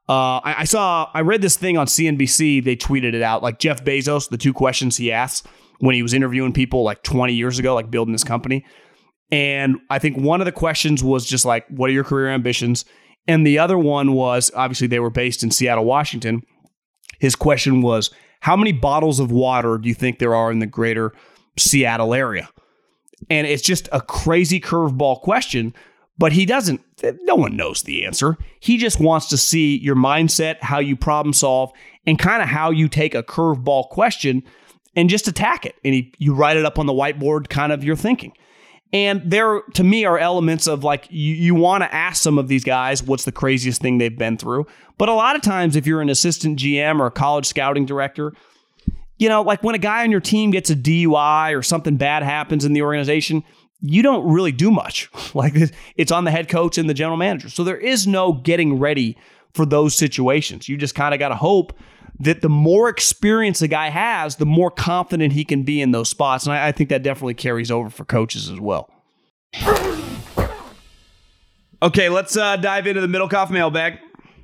Speaker 2: I read this thing on CNBC. They tweeted it out. Like Jeff Bezos, the 2 questions he asked when he was interviewing people like 20 years ago, like building his company. And I think one of the questions was just like, what are your career ambitions? And the other one was, obviously they were based in Seattle, Washington. His question was, how many bottles of water do you think there are in the greater Seattle area? And it's just a crazy curveball question, but no one knows the answer. He just wants to see your mindset, how you problem solve, and kind of how you take a curveball question and just attack it. And you write it up on the whiteboard, kind of your thinking. And there, to me, are elements of like, you want to ask some of these guys what's the craziest thing they've been through. But a lot of times, if you're an assistant GM or a college scouting director, like when a guy on your team gets a DUI or something bad happens in the organization, you don't really do much. Like it's on the head coach and the general manager. So there is no getting ready for those situations. You just kind of got to hope that the more experience a guy has, the more confident he can be in those spots. And I think that definitely carries over for coaches as well. Okay, let's dive into the Middlecoff mailbag.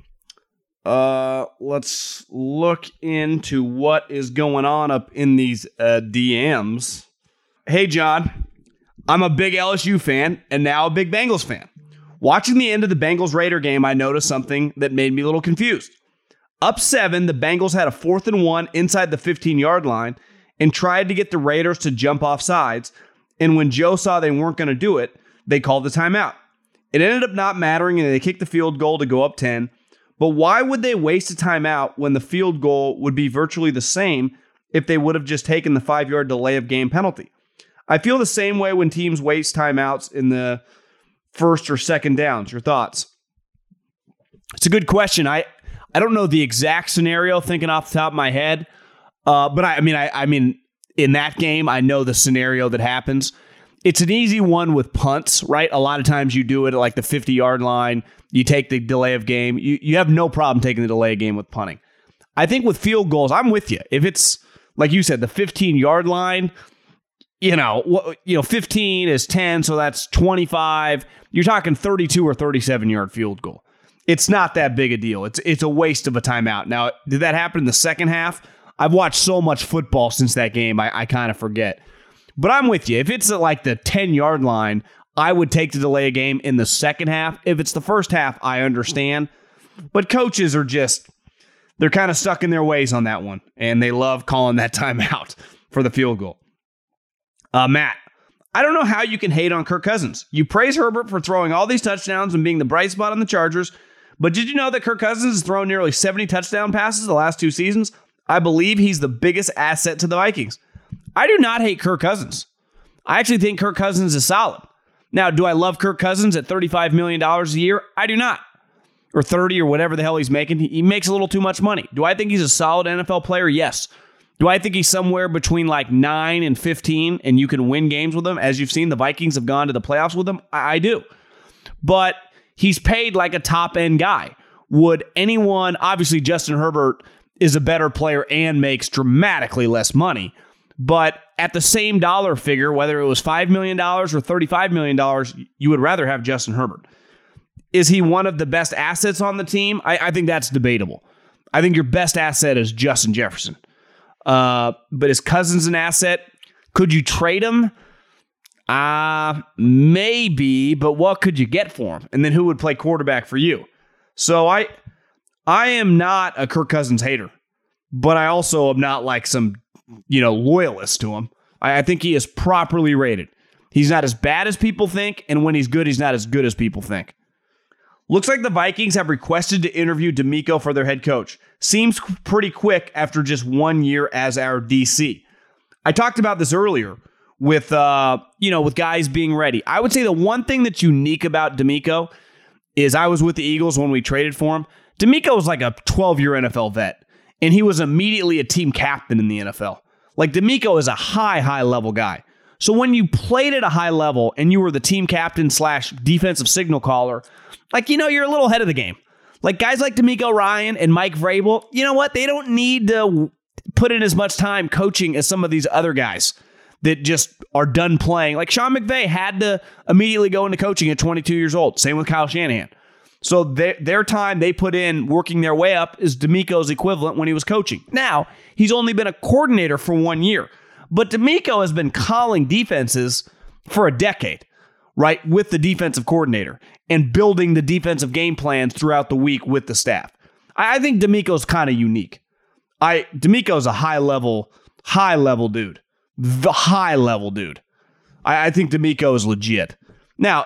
Speaker 2: Let's look into what is going on up in these DMs. Hey, John. I'm a big LSU fan and now a big Bengals fan. Watching the end of the Bengals-Raider game, I noticed something that made me a little confused. Up 7, the Bengals had a 4th and 1 inside the 15-yard line and tried to get the Raiders to jump off sides. And when Joe saw they weren't going to do it, they called the timeout. It ended up not mattering, and they kicked the field goal to go up 10. But why would they waste a timeout when the field goal would be virtually the same if they would have just taken the 5-yard delay of game penalty? I feel the same way when teams waste timeouts in the first or second downs. Your thoughts? It's a good question. I don't know the exact scenario thinking off the top of my head, but I mean, in that game, I know the scenario that happens. it's an easy one with punts, right? A lot of times you do it at like the 50-yard line. You take the delay of game. You have no problem taking the delay of game with punting. I think with field goals, I'm with you. If it's, like you said, the 15-yard line, 15 is 10, so that's 25. You're talking 32 or 37-yard field goal. It's not that big a deal. It's a waste of a timeout. Now, did that happen in the second half? I've watched so much football since that game, I kind of forget. But I'm with you. If it's at like the 10-yard line, I would take the delay of game in the second half. If it's the first half, I understand. But coaches are they're kind of stuck in their ways on that one, and they love calling that timeout for the field goal. Matt, I don't know how you can hate on Kirk Cousins. You praise Herbert for throwing all these touchdowns and being the bright spot on the Chargers, but did you know that Kirk Cousins has thrown nearly 70 touchdown passes the last 2 seasons? I believe he's the biggest asset to the Vikings. I do not hate Kirk Cousins. I actually think Kirk Cousins is solid. Now, do I love Kirk Cousins at $35 million a year? I do not. Or 30 or whatever the hell he's making. He makes a little too much money. Do I think he's a solid NFL player? Yes. Do I think he's somewhere between like 9 and 15 and you can win games with him? As you've seen, the Vikings have gone to the playoffs with him. I do. But he's paid like a top-end guy. Would anyone, obviously Justin Herbert is a better player and makes dramatically less money. But at the same dollar figure, whether it was $5 million or $35 million, you would rather have Justin Herbert. Is he one of the best assets on the team? I think that's debatable. I think your best asset is Justin Jefferson. But is Cousins an asset? Could you trade him? Maybe, but what could you get for him? And then who would play quarterback for you? So I am not a Kirk Cousins hater, but I also am not like some, loyalist to him. I think he is properly rated. He's not as bad as people think, and when he's good, he's not as good as people think. Looks like the Vikings have requested to interview DeMeco for their head coach. Seems pretty quick after just 1 year as our DC. I talked about this earlier with guys being ready. I would say the one thing that's unique about DeMeco is I was with the Eagles when we traded for him. DeMeco was like a 12-year NFL vet, and he was immediately a team captain in the NFL. Like, DeMeco is a high level guy. So when you played at a high level and you were the team captain / defensive signal caller, you're a little ahead of the game. Like, guys like DeMeco Ryan and Mike Vrabel, you know what? They don't need to put in as much time coaching as some of these other guys that just are done playing. Like, Sean McVay had to immediately go into coaching at 22 years old. Same with Kyle Shanahan. So their time they put in working their way up is DeMeco's equivalent when he was coaching. Now, he's only been a coordinator for 1 year. But DeMeco has been calling defenses for a decade, right, with the defensive coordinator and building the defensive game plans throughout the week with the staff. I think DeMeco's kind of unique. DeMeco's a high-level dude. The high-level dude. I think DeMeco is legit. Now,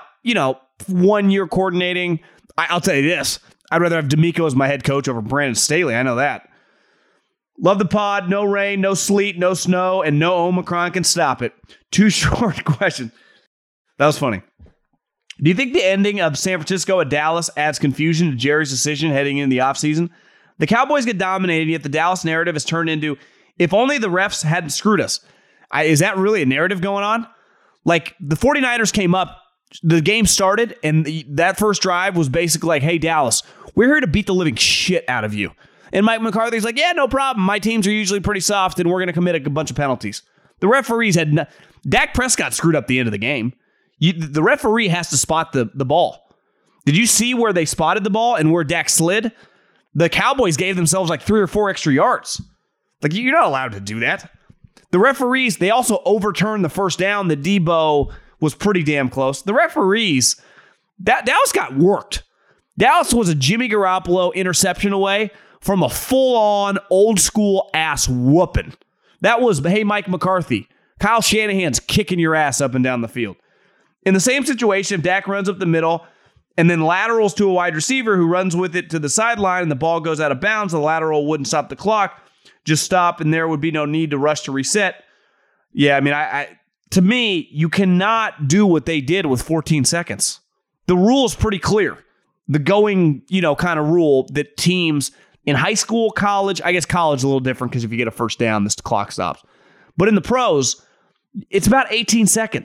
Speaker 2: 1 year coordinating, I'll tell you this. I'd rather have DeMeco as my head coach over Brandon Staley. I know that. Love the pod. No rain, no sleet, no snow, and no Omicron can stop it. 2 short questions. That was funny. Do you think the ending of San Francisco at Dallas adds confusion to Jerry's decision heading into the offseason? The Cowboys get dominated, yet the Dallas narrative has turned into, if only the refs hadn't screwed us. Is that really a narrative going on? Like, the 49ers came up, the game started, and that first drive was basically like, hey, Dallas, we're here to beat the living shit out of you. And Mike McCarthy's like, yeah, no problem. My teams are usually pretty soft, and we're going to commit a bunch of penalties. The referees had... Dak Prescott screwed up the end of the game. The referee has to spot the ball. Did you see where they spotted the ball and where Dak slid? The Cowboys gave themselves like 3 or 4 extra yards. Like, you're not allowed to do that. The referees, they also overturned the first down. The Debo was pretty damn close. The referees, Dallas got worked. Dallas was a Jimmy Garoppolo interception away from a full-on, old-school ass whooping. That was, hey, Mike McCarthy, Kyle Shanahan's kicking your ass up and down the field. In the same situation, if Dak runs up the middle and then laterals to a wide receiver who runs with it to the sideline and the ball goes out of bounds, the lateral wouldn't stop the clock, just stop, and there would be no need to rush to reset. Yeah, I mean, to me, you cannot do what they did with 14 seconds. The rule is pretty clear. The going, kind of rule that teams in high school, college, I guess college is a little different because if you get a first down, this clock stops. But in the pros, it's about 18 seconds.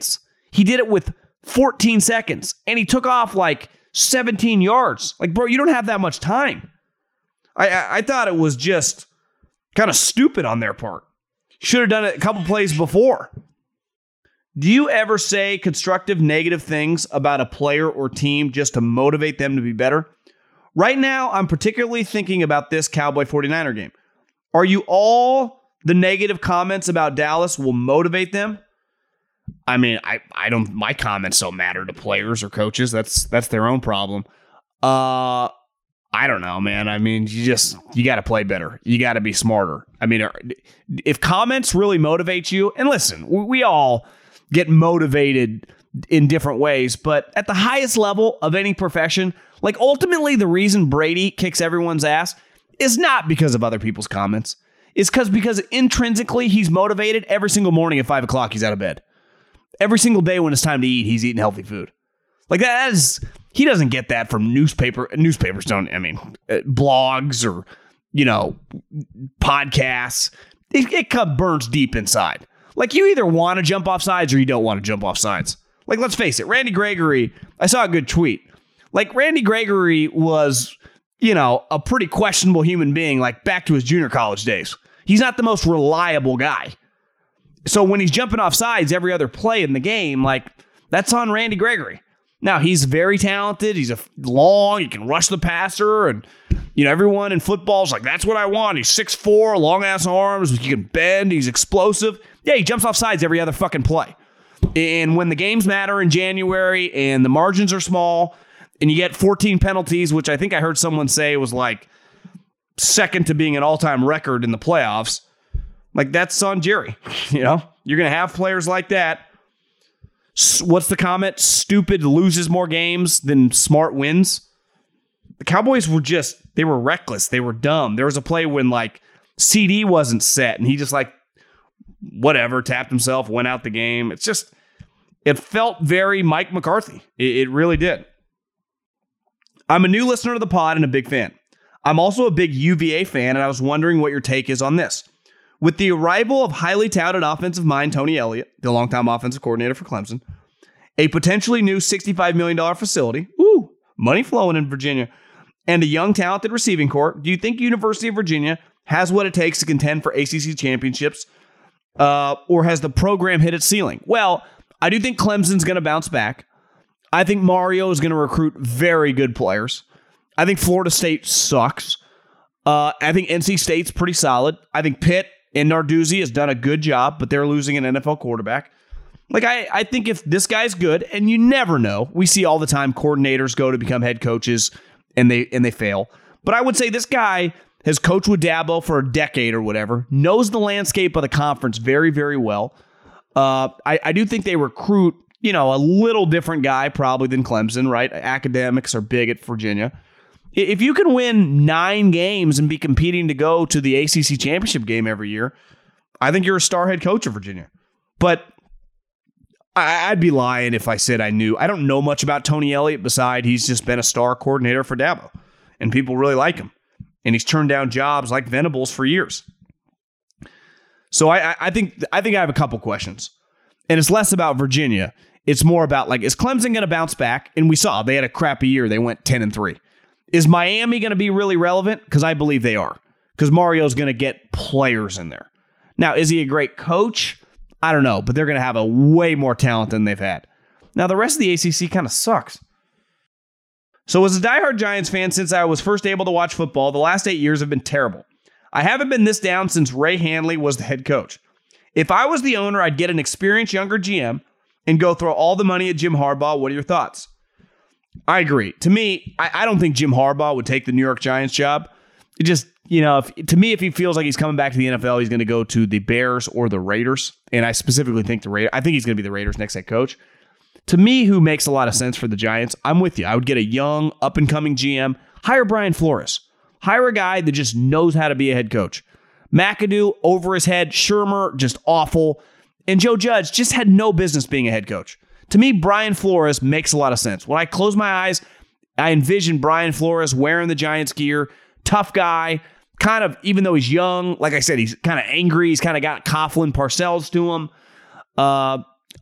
Speaker 2: He did it with 14 seconds, and he took off like 17 yards. Like, bro, you don't have that much time. I thought it was just kind of stupid on their part. Should have done it a couple plays before. Do you ever say constructive, negative things about a player or team just to motivate them to be better? Right now, I'm particularly thinking about this Cowboy 49er game. Are you all the negative comments about Dallas will motivate them? I mean, I don't. My comments don't matter to players or coaches. That's their own problem. I don't know, man. I mean, you got to play better. You got to be smarter. I mean, if comments really motivate you, and listen, we all get motivated in different ways, but at the highest level of any profession, like ultimately the reason Brady kicks everyone's ass is not because of other people's comments. It's because intrinsically he's motivated every single morning at 5 o'clock. He's out of bed. Every single day when it's time to eat, he's eating healthy food. Like that is, he doesn't get that from newspapers don't, blogs or, podcasts. It burns deep inside. Like you either want to jump off sides or you don't want to jump off sides. Like, let's face it, Randy Gregory, I saw a good tweet. Like Randy Gregory was, a pretty questionable human being, like back to his junior college days. He's not the most reliable guy. So when he's jumping off sides every other play in the game, like that's on Randy Gregory. Now, he's very talented. He's he can rush the passer. And, everyone in football is like, that's what I want. He's 6'4", long-ass arms. He can bend. He's explosive. Yeah, he jumps off sides every other fucking play. And when the games matter in January and the margins are small and you get 14 penalties, which I think I heard someone say was like second to being an all-time record in the playoffs, like that's on Jerry. You're going to have players like that. What's the comment? Stupid loses more games than smart wins. The Cowboys they were reckless. They were dumb. There was a play when like CD wasn't set and he just like, whatever, tapped himself, went out the game. It felt very Mike McCarthy. It really did. I'm a new listener to the pod and a big fan. I'm also a big UVA fan, and I was wondering what your take is on this. With the arrival of highly touted offensive mind Tony Elliott, the longtime offensive coordinator for Clemson, a potentially new $65 million facility, money flowing in Virginia, and a young, talented receiving corps, do you think University of Virginia has what it takes to contend for ACC championships, or has the program hit its ceiling? Well, I do think Clemson's going to bounce back. I think Mario is going to recruit very good players. I think Florida State sucks. I think NC State's pretty solid. I think Pitt and Narduzzi has done a good job, but they're losing an NFL quarterback. Like, I think if this guy's good, and you never know, we see all the time coordinators go to become head coaches and they fail. But I would say this guy has coached with Dabo for a decade or whatever, knows the landscape of the conference very, very well. I do think they recruit, a little different guy probably than Clemson, right? Academics are big at Virginia. If you can win 9 games and be competing to go to the ACC championship game every year, I think you're a star head coach of Virginia. But I'd be lying if I said I knew. I don't know much about Tony Elliott beside he's just been a star coordinator for Dabo, and people really like him. And he's turned down jobs like Venables for years. So I think I have a couple questions. And it's less about Virginia. It's more about, like, is Clemson going to bounce back? And we saw they had a crappy year. They went 10-3. Is Miami going to be really relevant? Because I believe they are. Because Mario's going to get players in there. Now, is he a great coach? I don't know. But they're going to have a way more talent than they've had. Now, the rest of the ACC kind of sucks. So as a diehard Giants fan since I was first able to watch football, the last 8 years have been terrible. I haven't been this down since Ray Handley was the head coach. If I was the owner, I'd get an experienced younger GM and go throw all the money at Jim Harbaugh. What are your thoughts? I agree. To me, I don't think Jim Harbaugh would take the New York Giants job. It just, if he feels like he's coming back to the NFL, he's going to go to the Bears or the Raiders. And I specifically think the Raiders. I think he's going to be the Raiders' next head coach. To me, who makes a lot of sense for the Giants, I'm with you. I would get a young, up-and-coming GM. Hire Brian Flores. Hire a guy that just knows how to be a head coach. McAdoo, over his head. Shermer, just awful. And Joe Judge just had no business being a head coach. To me, Brian Flores makes a lot of sense. When I close my eyes, I envision Brian Flores wearing the Giants gear. Tough guy. Kind of, even though he's young, like I said, he's kind of angry. He's kind of got Coughlin, Parcells to him.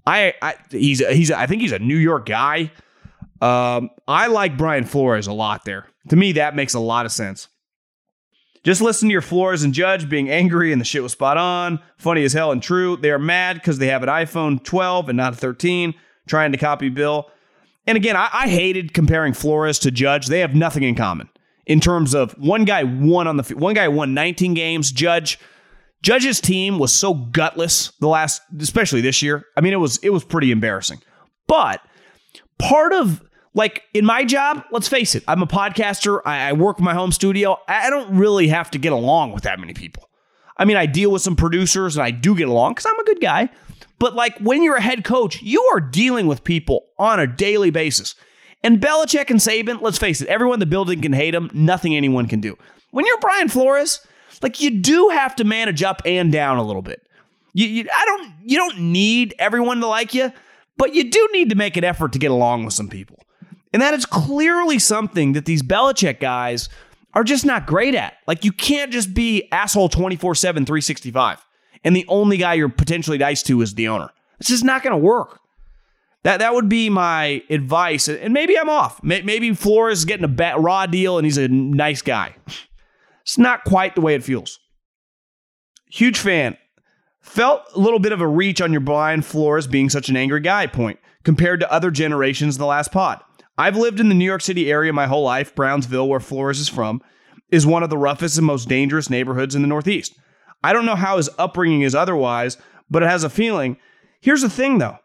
Speaker 2: I think he's a New York guy. I like Brian Flores a lot there. To me, that makes a lot of sense. Just listen to your Flores and Judge being angry and the shit was spot on. Funny as hell and true. They are mad because they have an iPhone 12 and not a 13, trying to copy Bill. And again, I hated comparing Flores to Judge. They have nothing in common in terms of one guy won 19 games. Judge's team was so gutless especially this year. I mean, it was pretty embarrassing. But part of, like, in my job, let's face it, I'm a podcaster. I work in my home studio. I don't really have to get along with that many people. I mean, I deal with some producers and I do get along because I'm a good guy. But like when you're a head coach, you are dealing with people on a daily basis. And Belichick and Saban, let's face it, everyone in the building can hate them. Nothing anyone can do. When you're Brian Flores, like, you do have to manage up and down a little bit. You don't need everyone to like you, but you do need to make an effort to get along with some people. And that is clearly something that these Belichick guys are just not great at. Like, you can't just be asshole 24/7, 365. And the only guy you're potentially nice to is the owner. It's just not going to work. That would be my advice. And maybe I'm off. Maybe Flores is getting a raw deal and he's a nice guy. It's not quite the way it feels. Huge fan. Felt a little bit of a reach on your Brian Flores being such an angry guy point compared to other generations in the last pod. I've lived in the New York City area my whole life. Brownsville, where Flores is from, is one of the roughest and most dangerous neighborhoods in the Northeast. I don't know how his upbringing is otherwise, but it has a feeling. Here's the thing, though.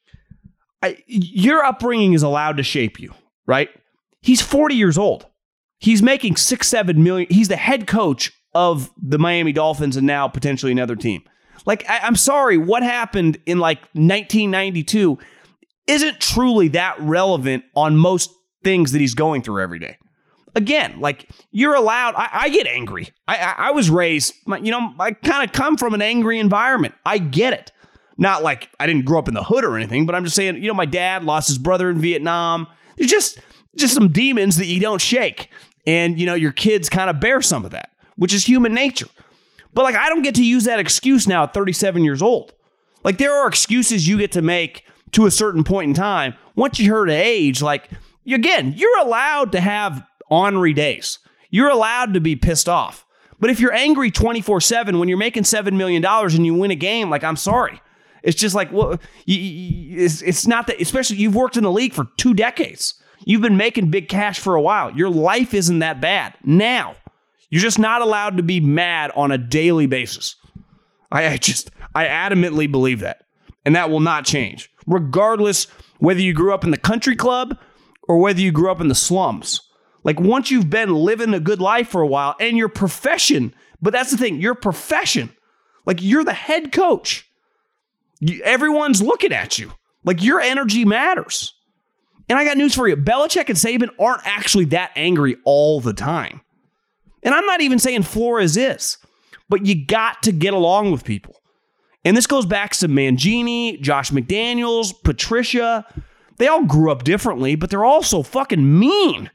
Speaker 2: Your upbringing is allowed to shape you, right? He's 40 years old. He's making $6-7 million. He's the head coach of the Miami Dolphins and now potentially another team. Like, I'm sorry, what happened in like 1992 isn't truly that relevant on most things that he's going through every day. Again, like, you're allowed. I get angry. I was raised, I kind of come from an angry environment. I get it. Not like I didn't grow up in the hood or anything, but I'm just saying, my dad lost his brother in Vietnam. There's just some demons that you don't shake. And, your kids kind of bear some of that, which is human nature. But like, I don't get to use that excuse now at 37 years old. Like, there are excuses you get to make to a certain point in time. Once you hit age, like, again, you're allowed to have ornery days. You're allowed to be pissed off. But if you're angry 24/7 when you're making $7 million and you win a game, like, I'm sorry. It's just like, well, it's not that, especially you've worked in the league for 2 decades. You've been making big cash for a while. Your life isn't that bad. Now, you're just not allowed to be mad on a daily basis. I adamantly believe that. And that will not change. Regardless whether you grew up in the country club or whether you grew up in the slums. Like, once you've been living a good life for a while and your profession, but that's the thing, your profession, like, you're the head coach. Everyone's looking at you. Like, your energy matters. And I got news for you. Belichick and Saban aren't actually that angry all the time. And I'm not even saying Flores is. But you got to get along with people. And this goes back to Mangini, Josh McDaniels, Patricia. They all grew up differently, but they're all so fucking mean.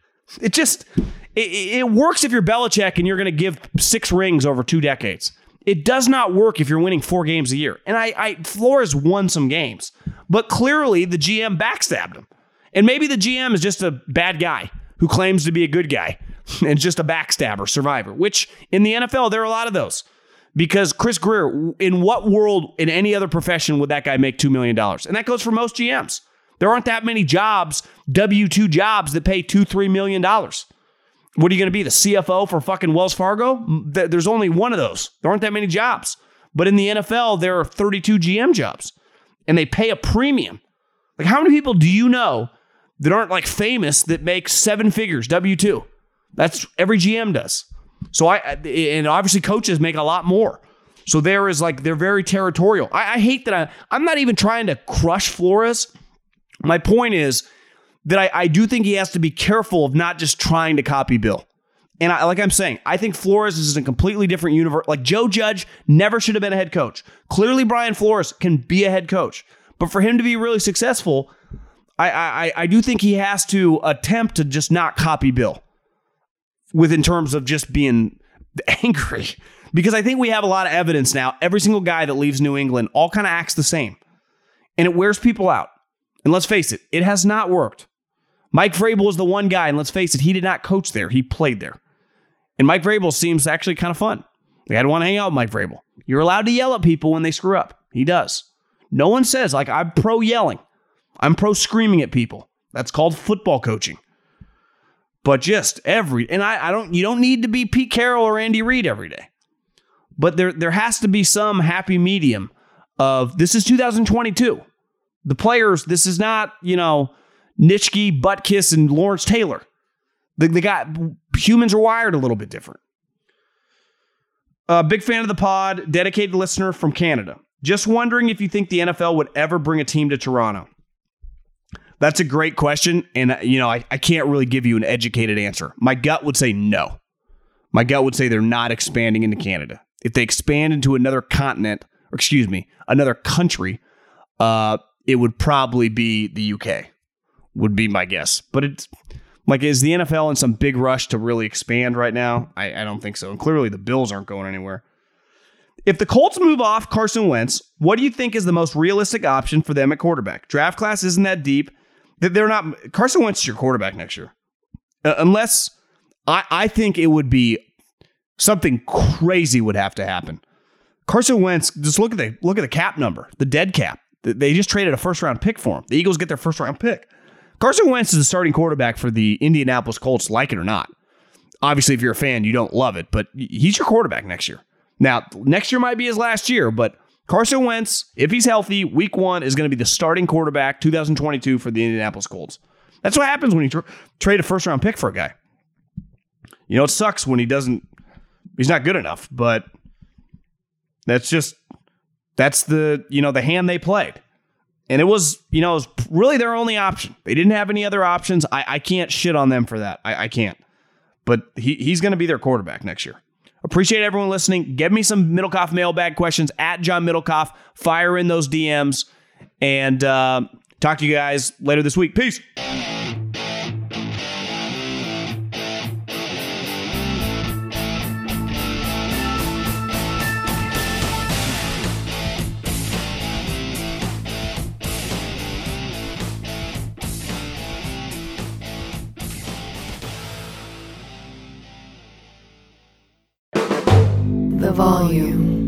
Speaker 2: It works if you're Belichick and you're going to give 6 rings over 2 decades. It does not work if you're winning 4 games a year. And Flores won some games, but clearly the GM backstabbed him. And maybe the GM is just a bad guy who claims to be a good guy and just a backstabber, survivor, which in the NFL, there are a lot of those. Because Chris Grier, in what world, in any other profession, would that guy make $2 million? And that goes for most GMs. There aren't that many jobs, W-2 jobs, that pay $2-3 million. What are you going to be, the CFO for fucking Wells Fargo? There's only one of those. There aren't that many jobs. But in the NFL, there are 32 GM jobs. And they pay a premium. Like, how many people do you know that aren't like famous that make 7 figures, W-2? That's every GM does. So and obviously coaches make a lot more. So there is like, they're very territorial. I hate that I'm not even trying to crush Flores. My point is that I do think he has to be careful of not just trying to copy Bill. And like I'm saying, I think Flores is in a completely different universe. Like, Joe Judge never should have been a head coach. Clearly, Brian Flores can be a head coach. But for him to be really successful, I do think he has to attempt to just not copy Bill in terms of just being angry. Because I think we have a lot of evidence now. Every single guy that leaves New England all kind of acts the same. And it wears people out. And let's face it, it has not worked. Mike Vrabel is the one guy, and let's face it, he did not coach there. He played there. And Mike Vrabel seems actually kind of fun. I'd want to hang out with Mike Vrabel. You're allowed to yell at people when they screw up. He does. No one says, like, I'm pro yelling. I'm pro screaming at people. That's called football coaching. But just you don't need to be Pete Carroll or Andy Reid every day. But there has to be some happy medium of, this is 2022. The players, this is not, Nitschke, Butkus, and Lawrence Taylor. Humans are wired a little bit different. Big fan of the pod, dedicated listener from Canada. Just wondering if you think the NFL would ever bring a team to Toronto. That's a great question, and I can't really give you an educated answer. My gut would say no. My gut would say they're not expanding into Canada. If they expand into another continent, another country, it would probably be the UK, would be my guess. But it's like, is the NFL in some big rush to really expand right now? I don't think so. And clearly the Bills aren't going anywhere. If the Colts move off Carson Wentz, what do you think is the most realistic option for them at quarterback? Draft class isn't that deep. Carson Wentz is your quarterback next year. Unless I think it would be something crazy would have to happen. Carson Wentz, just look at the cap number, the dead cap. They just traded a first-round pick for him. The Eagles get their first-round pick. Carson Wentz is the starting quarterback for the Indianapolis Colts, like it or not. Obviously, if you're a fan, you don't love it, but he's your quarterback next year. Now, next year might be his last year, but Carson Wentz, if he's healthy, week 1 is going to be the starting quarterback 2022 for the Indianapolis Colts. That's what happens when you trade a first-round pick for a guy. It sucks when he's not good enough, but that's the hand they played. And it was really their only option. They didn't have any other options. I can't shit on them for that. I can't. But he's going to be their quarterback next year. Appreciate everyone listening. Give me some Middlecoff mailbag questions at John Middlecoff. Fire in those DMs. And talk to you guys later this week. Peace.
Speaker 3: The volume.